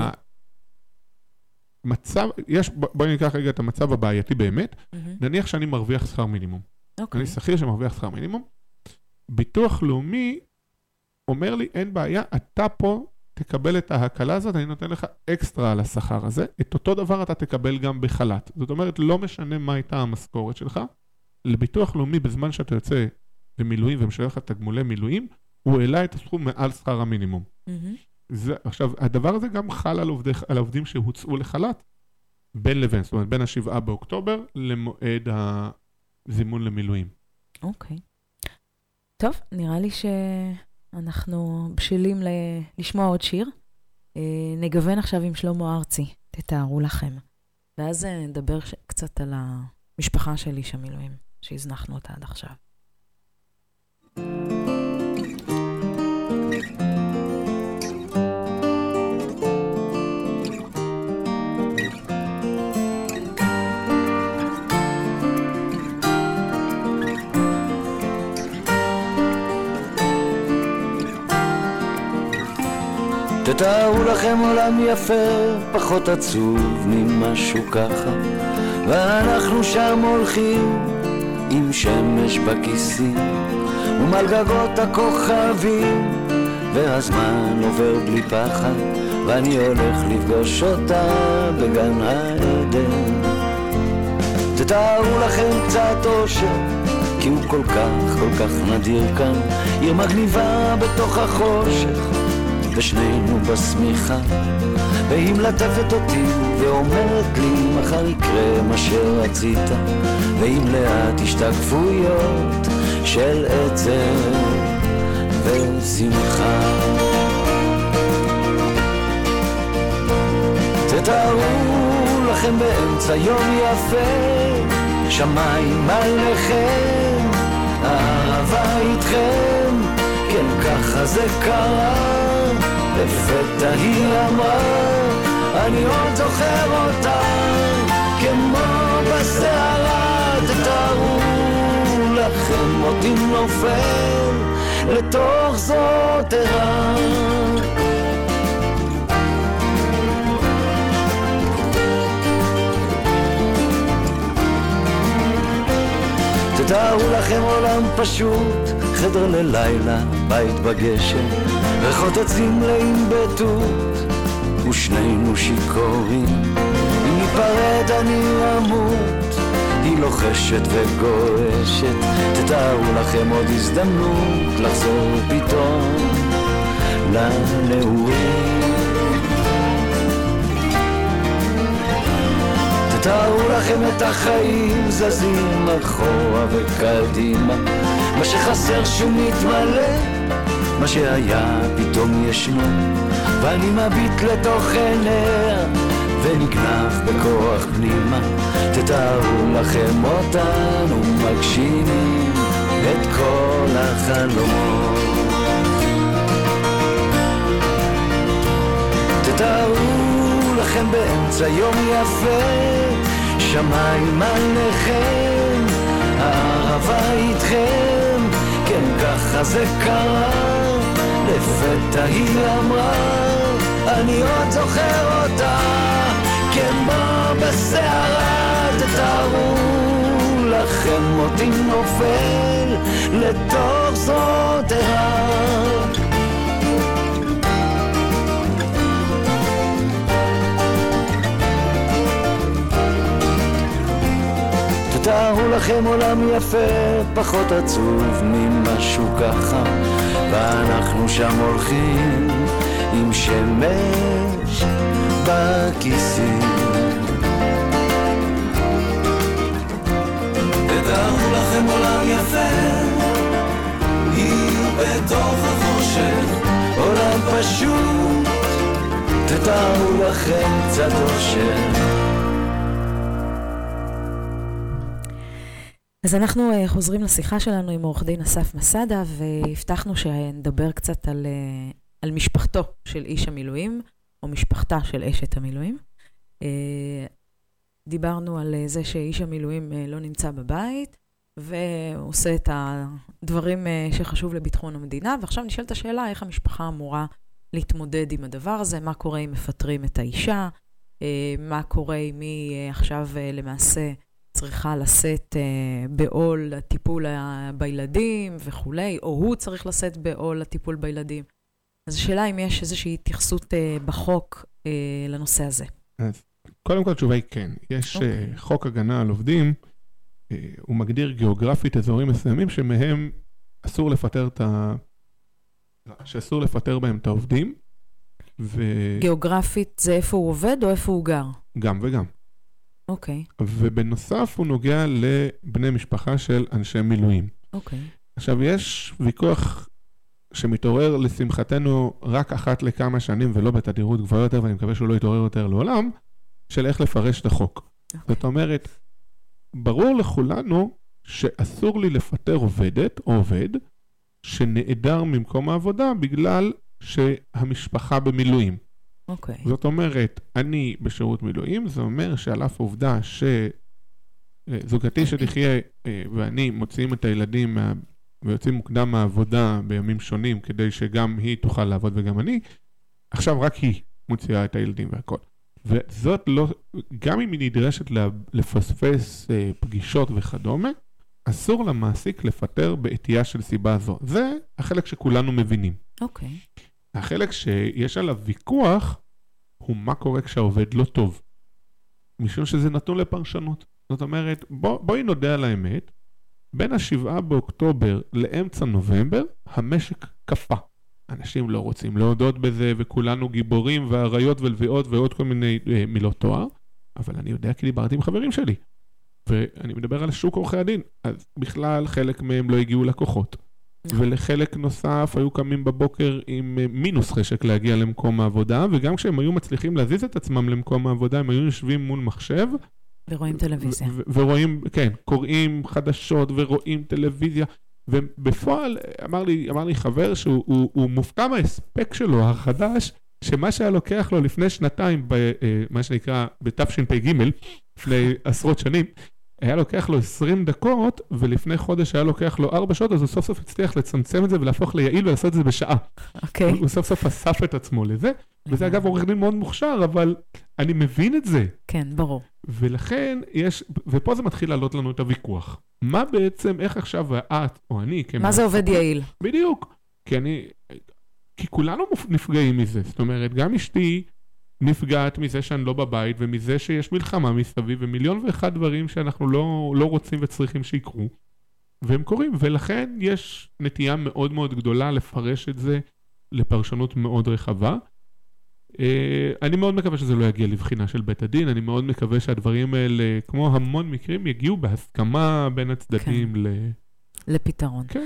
בואי ניקח רגע את המצב הבעייתי באמת. נניח שאני מרוויח שכר מינימום. אני שכיר שמרוויח שכר מינימום. ביטוח לאומי אומר לי, אין בעיה, אתה פה תקבל את ההקלה הזאת, אני נותן לך אקסטרה על השכר הזה. את אותו דבר אתה תקבל גם בחל"ת. זאת אומרת, לא משנה מה הייתה המשכורת שלך, לביטוח לאומי בזמן שאתה יוצא למילואים ומשלם לך תגמולי מילואים, הוא העלה את הסכום מעל שכר המינימום. עכשיו, הדבר הזה גם חל על העובדים שהוצאו לחל"ת בין לבין, זאת אומרת, בין 7 באוקטובר למועד הזימון למילואים. אוקיי. טוב, נראה לי שאנחנו בשלים לשמוע עוד שיר. נגוון עכשיו עם שלמה ארצי, תתארו לכם. ואז נדבר קצת על המשפחה של איש המילואים, שהזנחנו אותה עד עכשיו. תתארו לכם עולם יפה, פחות עצוב ממשהו ככה, ואנחנו שם הולכים עם שמש בכיסים ומעל גגות הכוכבים, והזמן עובר בלי פחד, ואני הולך לפגוש אותה בגן העדן. תתארו לכם קצת אושר, כי הוא כל כך נדיר כאן, עיר מגניבה בתוך החושך, ושנינו בסמיכה, והיא מלטפת אותי ואומרת לי מחר יקרה מה שרצית, ואם לאט השתקפויות של עצב ושמחה. תתארו לכם באמצע יום יפה, שמיים עליכם, אהבה איתכם, כן ככה זה קרה, לפתע היא אמרה, אני עוד זוכר אותה, כמו בסערה. תתארו לכם אותי נופל לתוך זאת ערה. תתארו לכם עולם פשוט, חדר ללילה, בית בגשם, ריחות עצים מלאים בתות, ושנינו שיכורים, אם ניפרד אני אמות, היא לוחשת וגועשת. תתארו לכם עוד הזדמנות לחזור פתאום לנעורים. תתארו לכם את החיים זזים אחורה וקדימה, מה שחסר שהוא מתמלא, מה שהיה פתאום ישנו, ואני מביט לתוך עיניה ונגנב בכוח פנימה. תתארו לכם אותנו מגשימים את כל החלומות. תתארו לכם באמצע יום יפה, שמיים עליכם, האהבה איתכם, כן ככה זה קרה, לפתע היא אמרה, אני עוד זוכר אותה, כמו בסערה. תתארו לכם אותי נופל לתוך זאת ערה. תתארו לכם עולם יפה, פחות עצוב ממשהו ככה, ואנחנו שם הולכים עם שמש בכיסים. תדעו לכם עולם יפה, היא בתוך החושך, עולם פשוט, תדעו לכם קצת אושר. אז אנחנו חוזרים לשיחה שלנו עם עורך דין אסף מסדה, והבטחנו שנדבר קצת על משפחתו של איש המילואים, או משפחתה של אשת המילואים. דיברנו על זה שאיש המילואים לא נמצא בבית, ועושה את הדברים שחשוב לביטחון המדינה, ועכשיו נשאלת השאלה איך המשפחה אמורה להתמודד עם הדבר הזה, מה קורה אם מפטרים את האישה, מה קורה אם היא עכשיו למעשה צריכה לשאת בעול הטיפול בילדים וכולי, או הוא צריך לשאת בעול הטיפול בילדים. אז השאלה אם יש איזושהי התייחסות בחוק לנושא הזה. אז קודם כל התשובה היא כן. יש חוק הגנה על עובדים, הוא מגדיר גיאוגרפית אזורים מסוימים שמהם אסור לפטר בהם את העובדים. גיאוגרפית זה איפה הוא עובד או איפה הוא גר? גם וגם. אוקיי. ובנוסף הוא נוגע לבני משפחה של אנשי מילואים. אוקיי. עכשיו יש ויכוח שמתעורר לשמחתנו רק אחת לכמה שנים ולא בתדירות גבוהה יותר, ואני מקווה שהוא לא יתעורר יותר לעולם, של איך לפרש את החוק. זאת אומרת, ברור לכולנו שאסור לי לפטר עובדת או עובד שנעדר ממקום העבודה בגלל שהמשפחה במילואים. אוקיי. זאת אומרת, אני בשירות מילואים, זה אומר שעל אף העובדה שזוגתי שתחיה ואני מוציאים את הילדים ויוצאים מוקדם מהעבודה בימים שונים כדי שגם היא תוכל לעבוד וגם אני, עכשיו רק היא מוציאה את הילדים והכל. וזאת לא, גם אם היא נדרשת לפספס פגישות וכדומה, אסור למעסיק לפטר בעטייה של סיבה זו. זה החלק שכולנו מבינים. אוקיי. החלק שיש עליו ויכוח הוא מה קורה כשהעובד לא טוב. משום שזה נתון לפרשנות. זאת אומרת, בואי נודה על האמת, בין 7 באוקטובר לאמצע נובמבר, המשק קפה. אנשים לא רוצים להודות בזה, וכולנו גיבורים והריות ולביאות ועוד כל מיני מילות תואר, אבל אני יודע כי דיברתי עם חברים שלי. ואני מדבר על שוק עורכי הדין, אז בכלל חלק מהם לא הגיעו לקוחות. ולחלק נוסף היו קמים בבוקר עם מינוס חשק להגיע למקום העבודה, וגם כשהם היו מצליחים להזיז את עצמם למקום העבודה, הם היו יושבים מול מחשב. ורואים טלוויזיה. ורואים, כן, קוראים חדשות ורואים טלוויזיה. ובפועל אמר לי חבר שהוא מופתע מהאספק שלו החדש, שמה שהיה לוקח לו לפני שנתיים, מה שנקרא בתשפ"ג, לפני עשרות שנים, היה לוקח לו 20 דקות, ולפני חודש היה לוקח לו 4 שעות, אז הוא סוף סוף הצליח לצמצם את זה ולהפוך ליעיל ולעשות את זה בשעה. אוקיי. הוא סוף סוף אסף את עצמו לזה, וזה אגב עורך דין מאוד מוכשר, אבל אני מבין את זה. כן, ברור. ולכן יש, ופה זה מתחיל לעלות לנו את הוויכוח. מה בעצם, איך עכשיו את או אני, מה זה עובד יעיל? בדיוק. כי כולנו נפגעים מזה. זאת אומרת, גם אשתי נפגעת מזה שאני לא בבית, ומזה שיש מלחמה מסביב, ומיליון ואחד דברים שאנחנו לא רוצים וצריכים שיקרו, והם קורים, ולכן יש נטייה מאוד מאוד גדולה לפרש את זה לפרשנות מאוד רחבה. אני מאוד מקווה שזה לא יגיע לבחינה של בית הדין, אני מאוד מקווה שהדברים האלה, כמו המון מקרים, יגיעו בהסכמה בין הצדדים לפתרון. כן.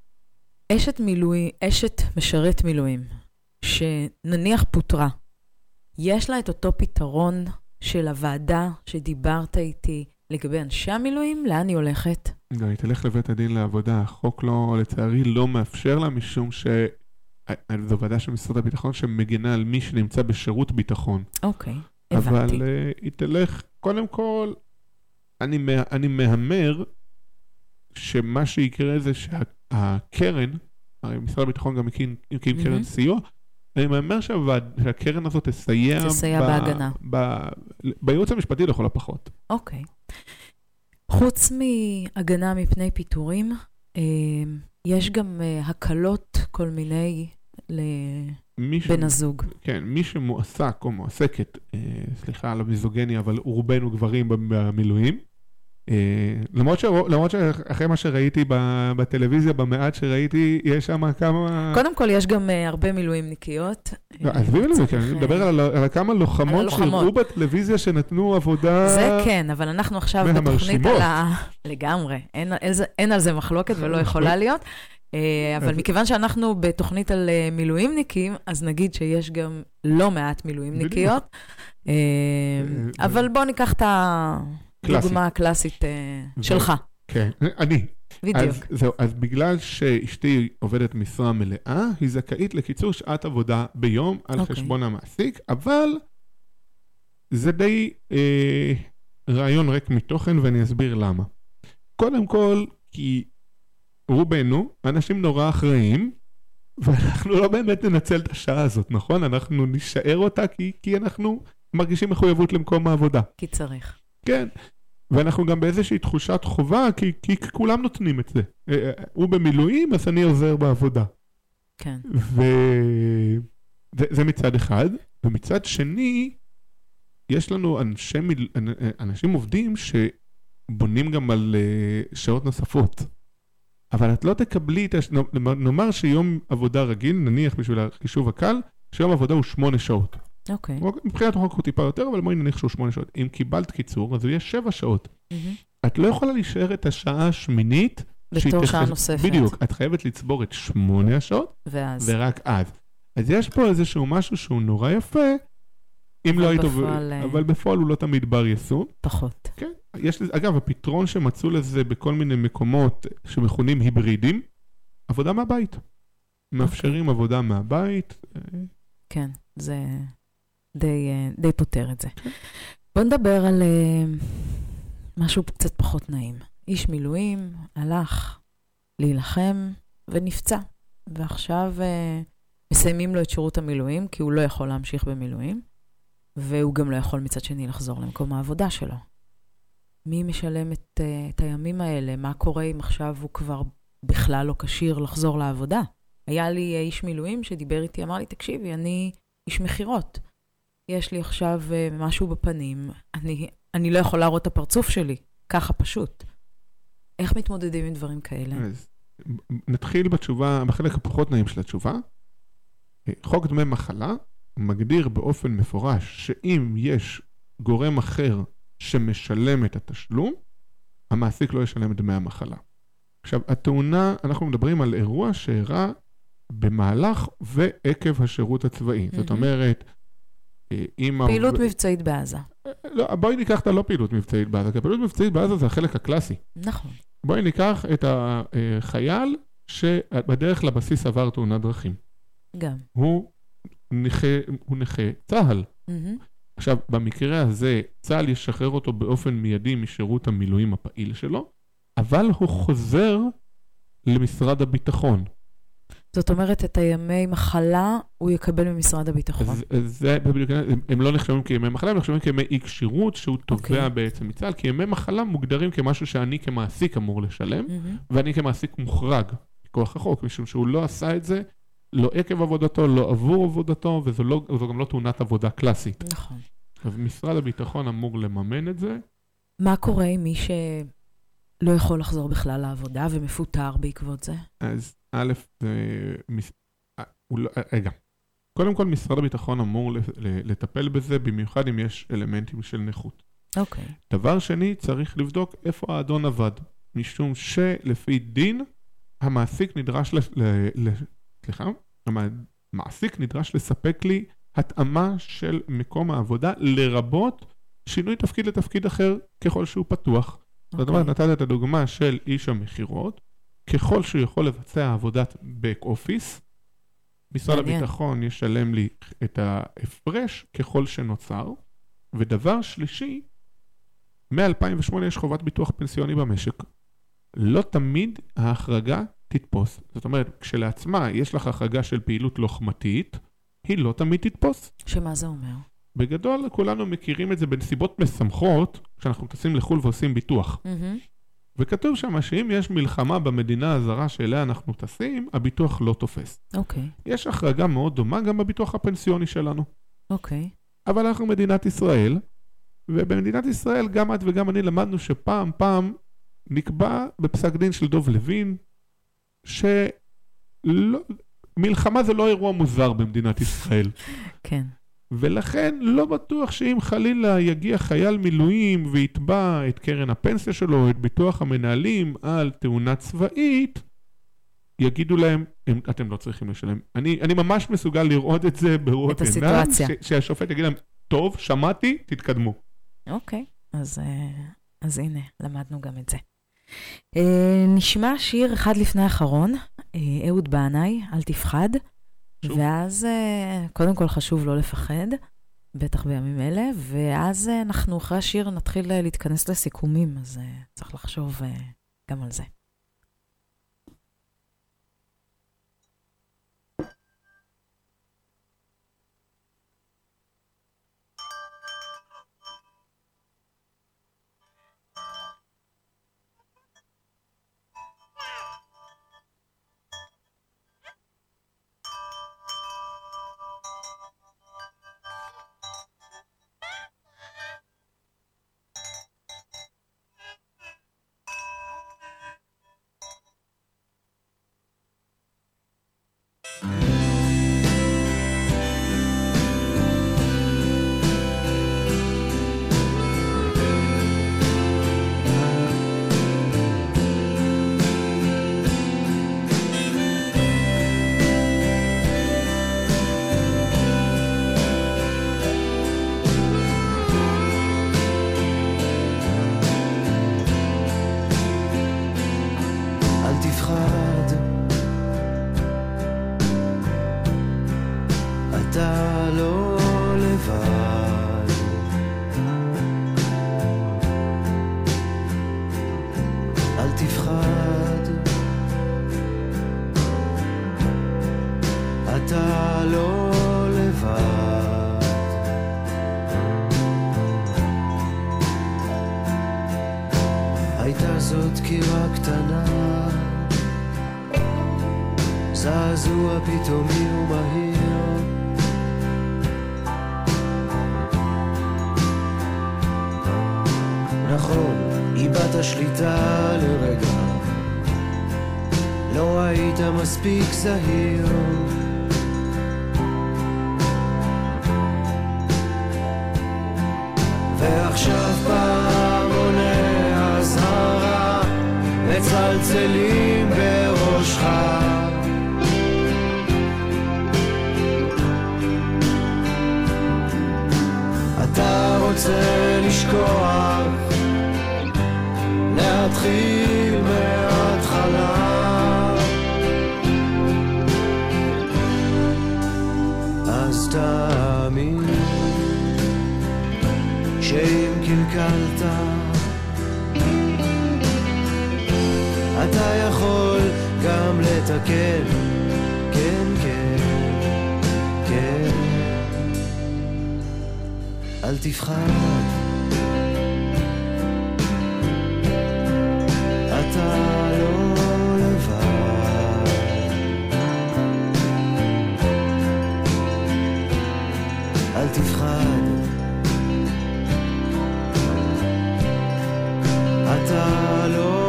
אשת משרת מילואים, שנניח פוטרה, יש לה את אותו פתרון של הוועדה שדיברת איתי לגבי אנשי המילואים? לאן היא הולכת? היא תלך לבית הדין לעבודה. החוק לא, לצערי, לא מאפשר לה, משום זו ועדה של משרד הביטחון שמגנה על מי שנמצא בשירות ביטחון. אוקיי, הבנתי. אבל היא תלך, קודם כל, אני מהמר שמה שיקרה זה שהקרן, הרי משרד הביטחון גם הקים קרן סיוע, אני מאמר שהקרן הזאת תסייע בהגנה. בייעוץ המשפטי לכל הפחות. אוקיי. חוץ מהגנה מפני פיטורים, יש גם הקלות כל מיני לבן הזוג. כן, מי שמועסק או מועסקת, סליחה על המיזוגניה, אבל רובנו גברים במילואים, למרות שאחרי מה שראיתי בטלוויזיה, במעט שראיתי, יש שם כמה... קודם כל, יש גם הרבה מילואימניקיות. עזבי מילואימניקיות, אני מדבר על כמה לוחמות שהראו בטלוויזיה שנתנו עבודה... זה כן, אבל אנחנו עכשיו בתוכנית על לגמרי. אין על זה מחלוקת ולא יכולה להיות. אבל מכיוון שאנחנו בתוכנית על מילואימניקים, אז נגיד שיש גם לא מעט מילואימניקיות. אבל בוא ניקח את הדוגמה הקלאסית שלך. כן, אני. בדיוק. אז בגלל שאשתי עובדת משרה מלאה, היא זכאית לקיצור שעת עבודה ביום על חשבון המעסיק, אבל זה די רעיון ריק מתוכן, ואני אסביר למה. קודם כל, כי רובנו, אנשים נורא אחראים, ואנחנו לא באמת ננצל את השעה הזאת, נכון? אנחנו נשאר אותה כי אנחנו מרגישים מחויבות למקום העבודה. כי צריך. כן. ואנחנו גם באיזושהי תחושת חובה, כי כולם נותנים את זה. הוא במילואים, אז אני עוזר בעבודה. כן. וזה מצד אחד. ומצד שני, יש לנו אנשים עובדים שבונים גם על שעות נוספות. אבל את לא תקבלי, נאמר שיום עבודה רגיל, נניח בשביל החישוב הקל, שיום עבודה הוא 8 שעות. אוקיי. מבחינת החוק הוא טיפה יותר, אבל בואי נניח שהוא 8 שעות. אם קיבלת קיצור, אז הוא יהיה 7 שעות. את לא יכולה להישאר את השעה השמינית. בתור שעה נוספת. בדיוק, את חייבת לצבור את 8 השעות, ורק אז. אז יש פה איזשהו משהו שהוא נורא יפה, אם לא היית עובד, אבל בפועל הוא לא תמיד בר יישום. פחות. כן. אגב, הפתרון שמצאו לזה בכל מיני מקומות שמכונים היברידים, עבודה מהבית. מאפשרים עבודה מהבית. כן, זה די פותר את זה. בוא נדבר על משהו קצת פחות נעים. איש מילואים הלך להילחם ונפצע, ועכשיו מסיימים לו את שירות המילואים, כי הוא לא יכול להמשיך במילואים, והוא גם לא יכול מצד שני לחזור למקום העבודה שלו. מי משלם את הימים האלה? מה קורה אם עכשיו הוא כבר בכלל לא כשיר לחזור לעבודה? היה לי איש מילואים שדיבר איתי, אמר לי, תקשיבי, אני איש מחירות. יש לי עכשיו משהו בפנים, אני לא יכול להראות את הפרצוף שלי, ככה פשוט. איך מתמודדים עם דברים כאלה? אז נתחיל בתשובה, בחלק הפחות נעים של התשובה. חוק דמי מחלה מגדיר באופן מפורש שאם יש גורם אחר שמשלם את התשלום, המעסיק לא ישלם את דמי המחלה. עכשיו, התאונה, אנחנו מדברים על אירוע שאירע במהלך ועקב השירות הצבאי. זאת אומרת, פעילות מבצעית בעזה. לא, בואי ניקח את הלא פעילות מבצעית בעזה, כי פעילות מבצעית בעזה זה החלק הקלאסי. נכון. בואי ניקח את החייל שבדרך לבסיס עבר תאונת דרכים. גם. הוא נכה צהל. עכשיו, במקרה הזה, צהל ישחרר אותו באופן מיידי משירות המילואים הפעיל שלו, אבל הוא חוזר למשרד הביטחון. זאת אומרת, את הימי מחלה הוא יקבל ממשרד הביטחון. הם לא נחשבים כימי מחלה, הם נחשבים כימי אי כשירות שהוא תובע בעצם מצה"ל, כי ימי מחלה מוגדרים כמשהו שאני כמעסיק אמור לשלם, ואני כמעסיק מוחרג מכוח החוק, משום שהוא לא עשה את זה, לא עקב עבודתו, לא עבור עבודתו, וזו גם לא תאונת עבודה קלאסית. נכון. אז משרד הביטחון אמור לממן את זה. מה קורה עם מי שלא יכול לחזור בכלל לעבודה ומפוטר בעקבות זה? אז א', רגע. קודם כל, משרד הביטחון אמור לטפל בזה, במיוחד אם יש אלמנטים של נכות. אוקיי. דבר שני, צריך לבדוק איפה האדון עבד. משום שלפי דין, המעסיק נדרש לספק לי התאמה של מקום העבודה, לרבות שינוי תפקיד לתפקיד אחר ככל שהוא פתוח. זאת אומרת, נתת את הדוגמה של איש המחירות, ככל שהוא יכול לבצע עבודת back office, משרד הביטחון ישלם לי את ההפרש ככל שנוצר, ודבר שלישי, מ-2008 יש חובת ביטוח פנסיוני במשק. לא תמיד ההחרגה תתפוס. זאת אומרת, כשלעצמה יש לך החרגה של פעילות לוחמתית, היא לא תמיד תתפוס. שמה זה אומר? בגדול, כולנו מכירים את זה בנסיבות משמחות, כשאנחנו טסים לחול ועושים ביטוח. וכתוב שם שאם יש מלחמה במדינה הזרה שאליה אנחנו טסים, הביטוח לא תופס. אוקיי. יש החרגה מאוד דומה גם בביטוח הפנסיוני שלנו. אוקיי. אבל אנחנו מדינת ישראל, ובמדינת ישראל גם את וגם אני למדנו שפעם נקבע בפסק דין של דוב לוין, שמלחמה זה לא אירוע מוזר במדינת ישראל. כן. ולכן לא בטוח שאם חלילה יגיע חייל מילואים ויתבע את קרן הפנסיה שלו, את ביטוח המנהלים על תאונה צבאית, יגידו להם, אתם לא צריכים לשלם. אני ממש מסוגל לראות את זה בראות עיניים. את הסיטואציה. שהשופט יגיד להם, טוב, שמעתי, תתקדמו. אוקיי, אז הנה, למדנו גם את זה. נשמע שיר אחד לפני האחרון, אהוד בנאי, אל תפחד. ואז קודם כל חשוב לא לפחד, בטח בימים אלה, ואז אנחנו אחרי השיר נתחיל להתכנס לסיכומים, אז צריך לחשוב גם על זה. זעזוע פתאומי ומהיר, נכון, איבדת שליטה לרגע, לא היית מספיק זהיר, ועכשיו פעמוני הזהרה מצלצלים בראשך, אתה רוצה לשכוח, להתחיל מההתחלה, אז תאמין שאם קלקלת אתה יכול גם לתקן, כן, כן, כן. אל תפחד, אתה לא לבד, אל תפחד, אתה לא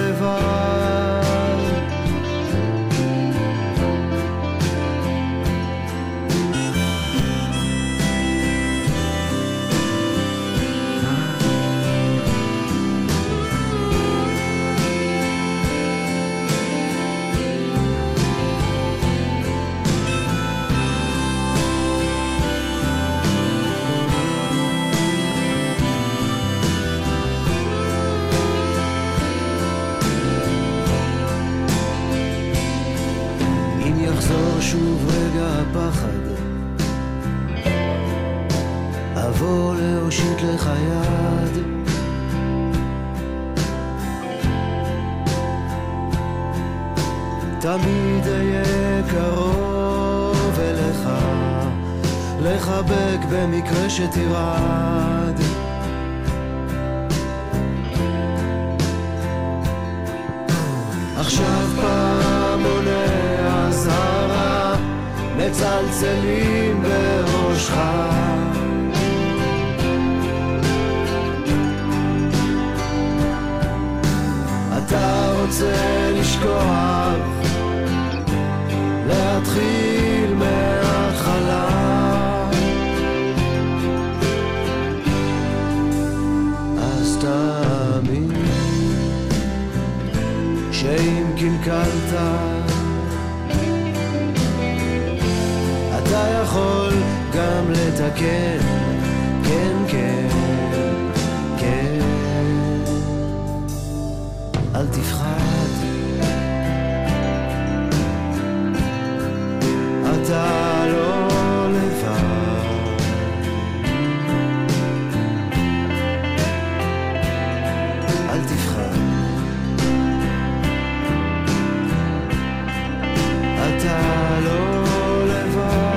שוב רגע הפחד, אבוא להושיט לך יד, תמיד אהיה קרוב אליך, לחבק במקרה שתירד, עכשיו פעמוני הזהרה מצלצלים בראשך, אתה רוצה לשכוח, להתחיל מההתחלה. אז תאמין שאם קלקלת אתה יכול גם לתקן, כן כן כן. אל תפחד, אתה לא לבד. אל תפחד, אתה לא לבד.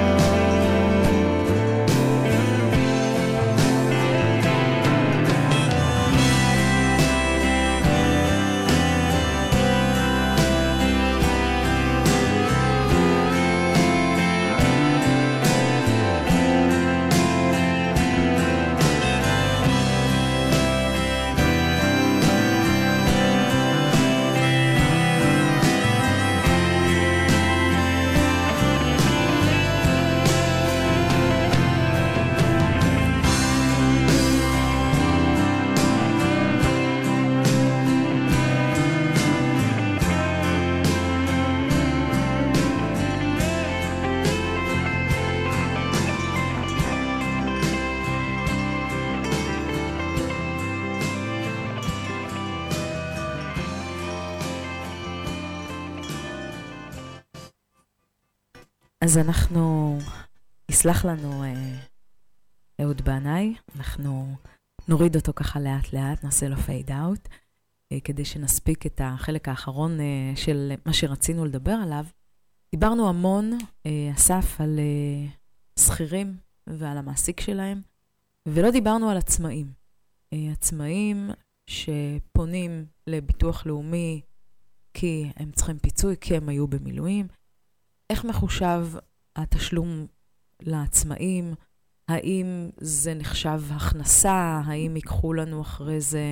אז אנחנו, יסלח לנו אהוד בנאי, אנחנו נוריד אותו ככה לאט לאט, נעשה לו פייד אאוט, כדי שנספיק את החלק האחרון של מה שרצינו לדבר עליו. דיברנו המון, אסף, על שכירים ועל המעסיק שלהם, ולא דיברנו על עצמאים. עצמאים שפונים לביטוח לאומי כי הם צריכים פיצוי, כי הם היו במילואים. איך מחושב התשלום לעצמאים? האם זה נחשב הכנסה? האם ייקחו לנו אחרי זה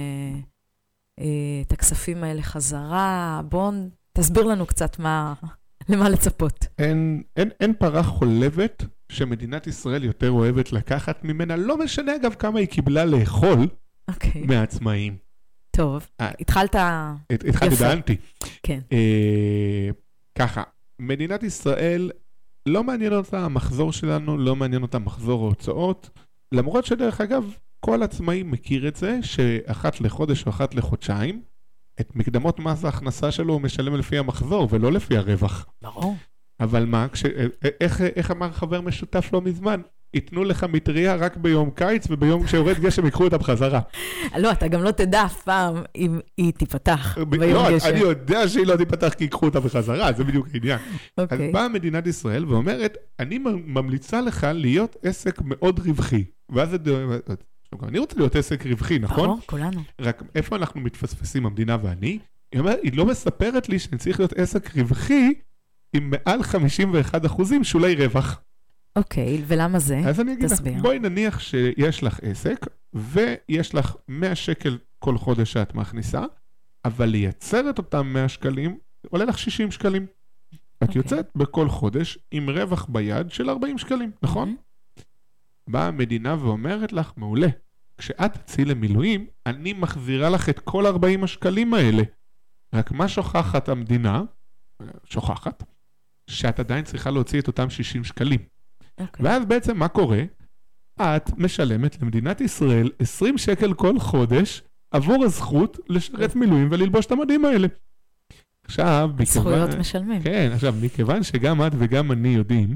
את הכספים האלה חזרה? בואו תסביר לנו קצת למה לצפות. אין פרה חולבת שמדינת ישראל יותר אוהבת לקחת ממנה, לא משנה אגב כמה היא קיבלה לאכול מהעצמאים. טוב, התחלתי דענתי. כן. ככה. מדינת ישראל לא מעניין אותה המחזור שלנו, לא מעניין אותה מחזור ההוצאות, למרות שדרך אגב, כל עצמאי מכיר את זה, שאחת לחודש או אחת לחודשיים, את מקדמות מס ההכנסה שלו הוא משלם לפי המחזור, ולא לפי הרווח. ברור. אבל מה, איך אמר חבר משותף לא מזמן? ייתנו לך מטריה רק ביום קיץ, וביום כשיורד גשם יקחו אותה בחזרה. לא, אתה גם לא תדע אף פעם אם היא תיפתח ביום גשם. אני יודע שהיא לא תיפתח כי ייקחו אותה בחזרה, זה בדיוק העניין. אז באה מדינת ישראל ואומרת, אני ממליצה לך להיות עסק מאוד רווחי. ואז אני רוצה להיות עסק רווחי, נכון? ברור, כולנו. רק איפה אנחנו מתפספסים, המדינה ואני? היא לא מספרת לי שאני צריך להיות עסק רווחי עם מעל 51% שולי רווח. אוקיי, ולמה זה? אז אני אגיד לך, בואי נניח שיש לך עסק, ויש לך 100 שקל כל חודש שאת מכניסה, אבל לייצר את אותם 100 שקלים, עולה לך 60 שקלים. את יוצאת בכל חודש עם רווח ביד של 40 שקלים, נכון? באה המדינה ואומרת לך, מעולה, כשאת תצאי למילואים, אני מחזירה לך את כל 40 השקלים האלה. רק מה שוכחת המדינה, שאת עדיין צריכה להוציא את אותם 60 שקלים. ואז בעצם מה קורה? את משלמת למדינת ישראל 20 שקל כל חודש עבור הזכות לשרת מילואים וללבוש את המדים האלה. עכשיו, זכויות משלמים. כן, עכשיו, מכיוון שגם את וגם אני יודעים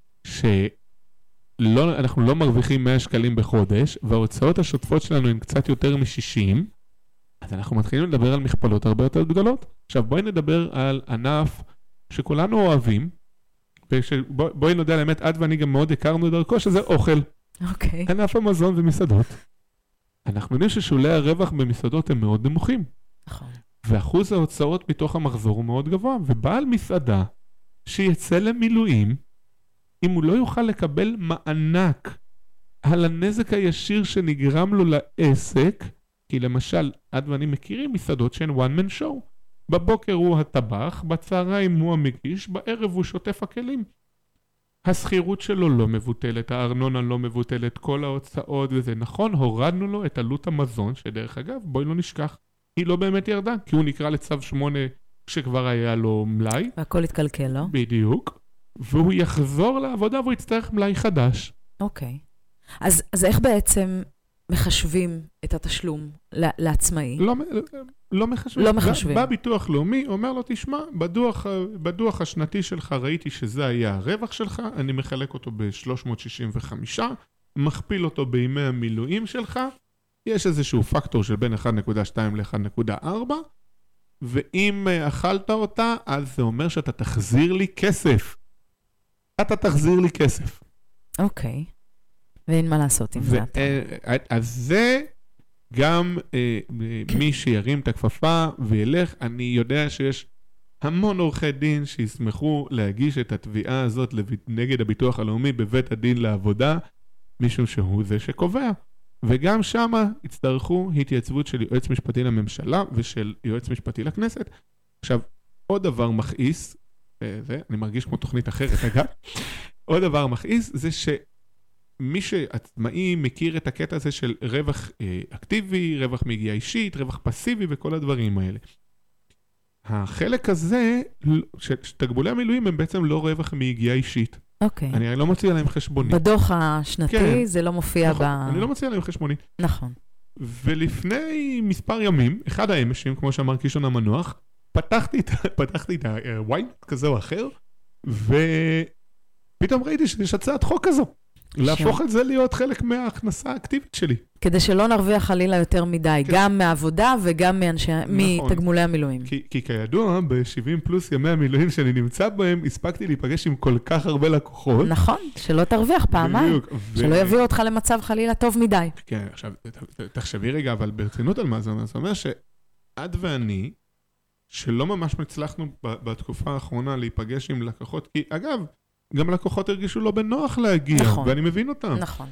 שאנחנו לא מרוויחים 100 שקלים בחודש, וההוצאות השוטפות שלנו הן קצת יותר מ-60, אז אנחנו מתחילים לדבר על מכפלות הרבה יותר גדולות. עכשיו, בואי נדבר על ענף שכולנו אוהבים, בואי נודע לאמת, את ואני גם מאוד הכרנו דרכו, שזה אוכל. אוקיי. ענף המזון ומסעדות. אנחנו יודעים ששולי הרווח במסעדות הם מאוד נמוכים. נכון. ואחוז ההוצאות מתוך המחזור הוא מאוד גבוה, ובעל מסעדה שיצא למילואים, אם הוא לא יוכל לקבל מענק על הנזק הישיר שנגרם לו לעסק, כי למשל, את ואני מכירים מסעדות שהן one man show. בבוקר הוא הטבח, בצהריים הוא המגיש, בערב הוא שוטף הכלים. הסחירות שלו לא מבוטלת, הארנונה לא מבוטלת, כל ההוצאות וזה נכון, הורדנו לו את עלות המזון, שדרך אגב, בואי לא נשכח, היא לא באמת ירדה, כי הוא נקרא לצו 8 כשכבר היה לו מלאי. והכל התקלקל, לא? בדיוק. והוא יחזור לעבודה והוא יצטרך מלאי חדש. אוקיי. אז איך בעצם מחשבים את התשלום לעצמאי? לא מחשבים. לא מחשבים. בא ביטוח לאומי, אומר לו, תשמע, בדוח השנתי שלך ראיתי שזה היה הרווח שלך, אני מחלק אותו ב-365, מכפיל אותו בימי המילואים שלך, יש איזשהו פקטור של בין 1.2 ל-1.4, ואם אכלת אותה, אז זה אומר שאתה תחזיר לי כסף. אתה תחזיר לי כסף. אוקיי. ואין מה לעשות עם זה. אז זה גם מי שירים את הכפפה וילך, אני יודע שיש המון עורכי דין שישמחו להגיש את התביעה הזאת נגד הביטוח הלאומי בבית הדין לעבודה, משום שהוא זה שקובע. וגם שמה יצטרכו התייצבות של יועץ משפטי לממשלה ושל יועץ משפטי לכנסת. עכשיו, עוד דבר מכעיס, אני מרגיש כמו תוכנית אחרת, אגב, עוד דבר מכעיס זה שמי שעצמאי מכיר את הקטע הזה של רווח אקטיבי, רווח מיגיעה אישית, רווח פסיבי וכל הדברים האלה. החלק הזה, שתגמולי המילואים הם בעצם לא רווח מיגיעה אישית. אוקיי. אני לא מוציא עליהם חשבונית. בדוח השנתי כן. זה לא מופיע נכון, אני לא מוציא עליהם חשבונית. נכון. ולפני מספר ימים, אחד האמשים, כמו שאמר קישון המנוח, פתחתי את הוויין כזה או אחר, ופתאום ראיתי שיש הצעת חוק כזו. להפוך את זה להיות חלק מההכנסה האקטיבית שלי. כדי שלא נרוויח חלילה יותר מדי, כן. גם מהעבודה וגם מתגמולי המילואים. כי כידוע, ב-70 פלוס ימי המילואים שאני נמצא בהם, הספקתי להיפגש עם כל כך הרבה לקוחות. נכון, שלא תרוויח פעמיים. שלא יביאו אותך למצב חלילה טוב מדי. כן, עכשיו, תחשבי רגע, אבל ברצינות על מה זה אומר. זאת אומרת שאת ואני, שלא ממש מצלחנו בתקופה האחרונה להיפגש עם לקוחות, כי אגב, גם לקוחות הרגישו לא בנוח להגיע, נכון. ואני מבין אותם. נכון.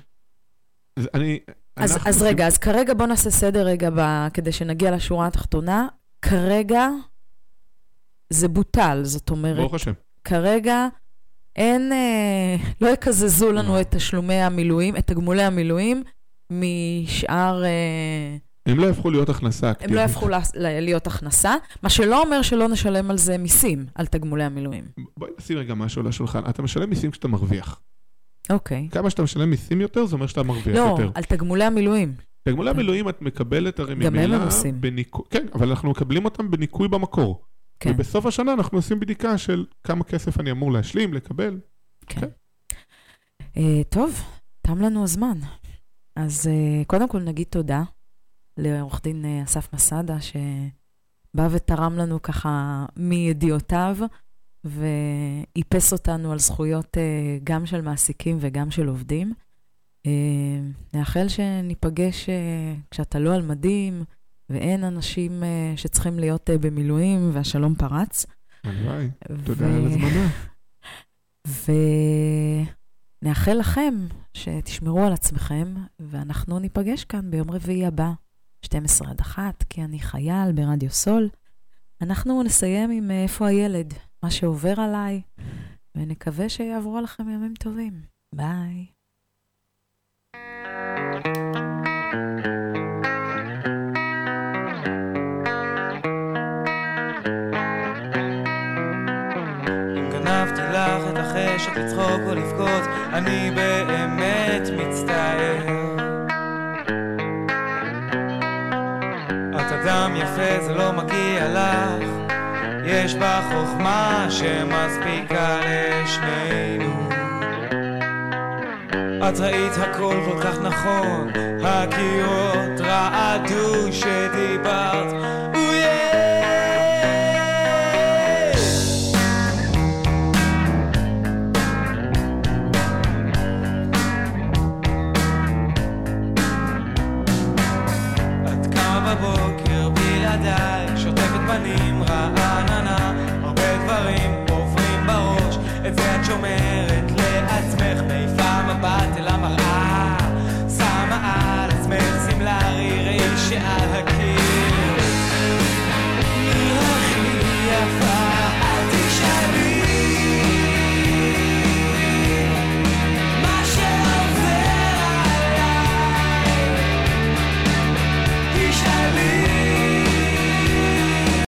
אז רגע, אז כרגע בוא נעשה סדר רגע, כדי שנגיע לשורה התחתונה. כרגע זה בוטל, זאת אומרת. ברוך השם. כרגע אין, לא יקזזו לנו את תשלומי המילואים, את תגמולי המילואים, משאר... הם לא יהפכו להיות הכנסה אקטיבית. הם לא יהפכו להיות הכנסה, מה שלא אומר שלא נשלם על זה מיסים, על תגמולי המילואים. בואי נשים רגע משהו על השולחן. אתה משלם מיסים כשאתה מרוויח. אוקיי. כמה שאתה משלם מיסים יותר, זה אומר שאתה מרוויח יותר. לא, על תגמולי המילואים. תגמולי המילואים את מקבלת הרי גם הם עושים. כן, אבל אנחנו מקבלים אותם בניקוי במקור. כן. ובסוף השנה אנחנו עושים בדיקה של כמה כסף אני אמור להשלים, לקבל. כן. טוב, תם לנו הזמן. אז קודם כל נגיד תודה. לעורך דין אסף מסדה, שבא ותרם לנו ככה מידיעותיו, ואיפס אותנו על זכויות גם של מעסיקים וגם של עובדים. נאחל שניפגש כשאתה לא על מדים, ואין אנשים שצריכים להיות במילואים, והשלום פרץ. הלוואי, תודה על הזמנה. ונאחל לכם שתשמרו על עצמכם, ואנחנו ניפגש כאן ביום רביעי הבא. 12:00, כי אני חייל ברדיו סול. אנחנו נסיים עם איפה הילד, מה שעובר עליי, ונקווה שיעברו לכם ימים טובים. ביי. אם גנבתי לך את החשק לצחוק או לבכות, אני באמת מצטער. את אדם יפה, זה לא מגיע לך, יש בה חוכמה שמספיקה לשנינו. את ראית הכל כל כך נכון, הקירות רעדו שדיברת, שוטפת פנים רעננה, הרבה דברים עוברים בראש, את זה את שומעת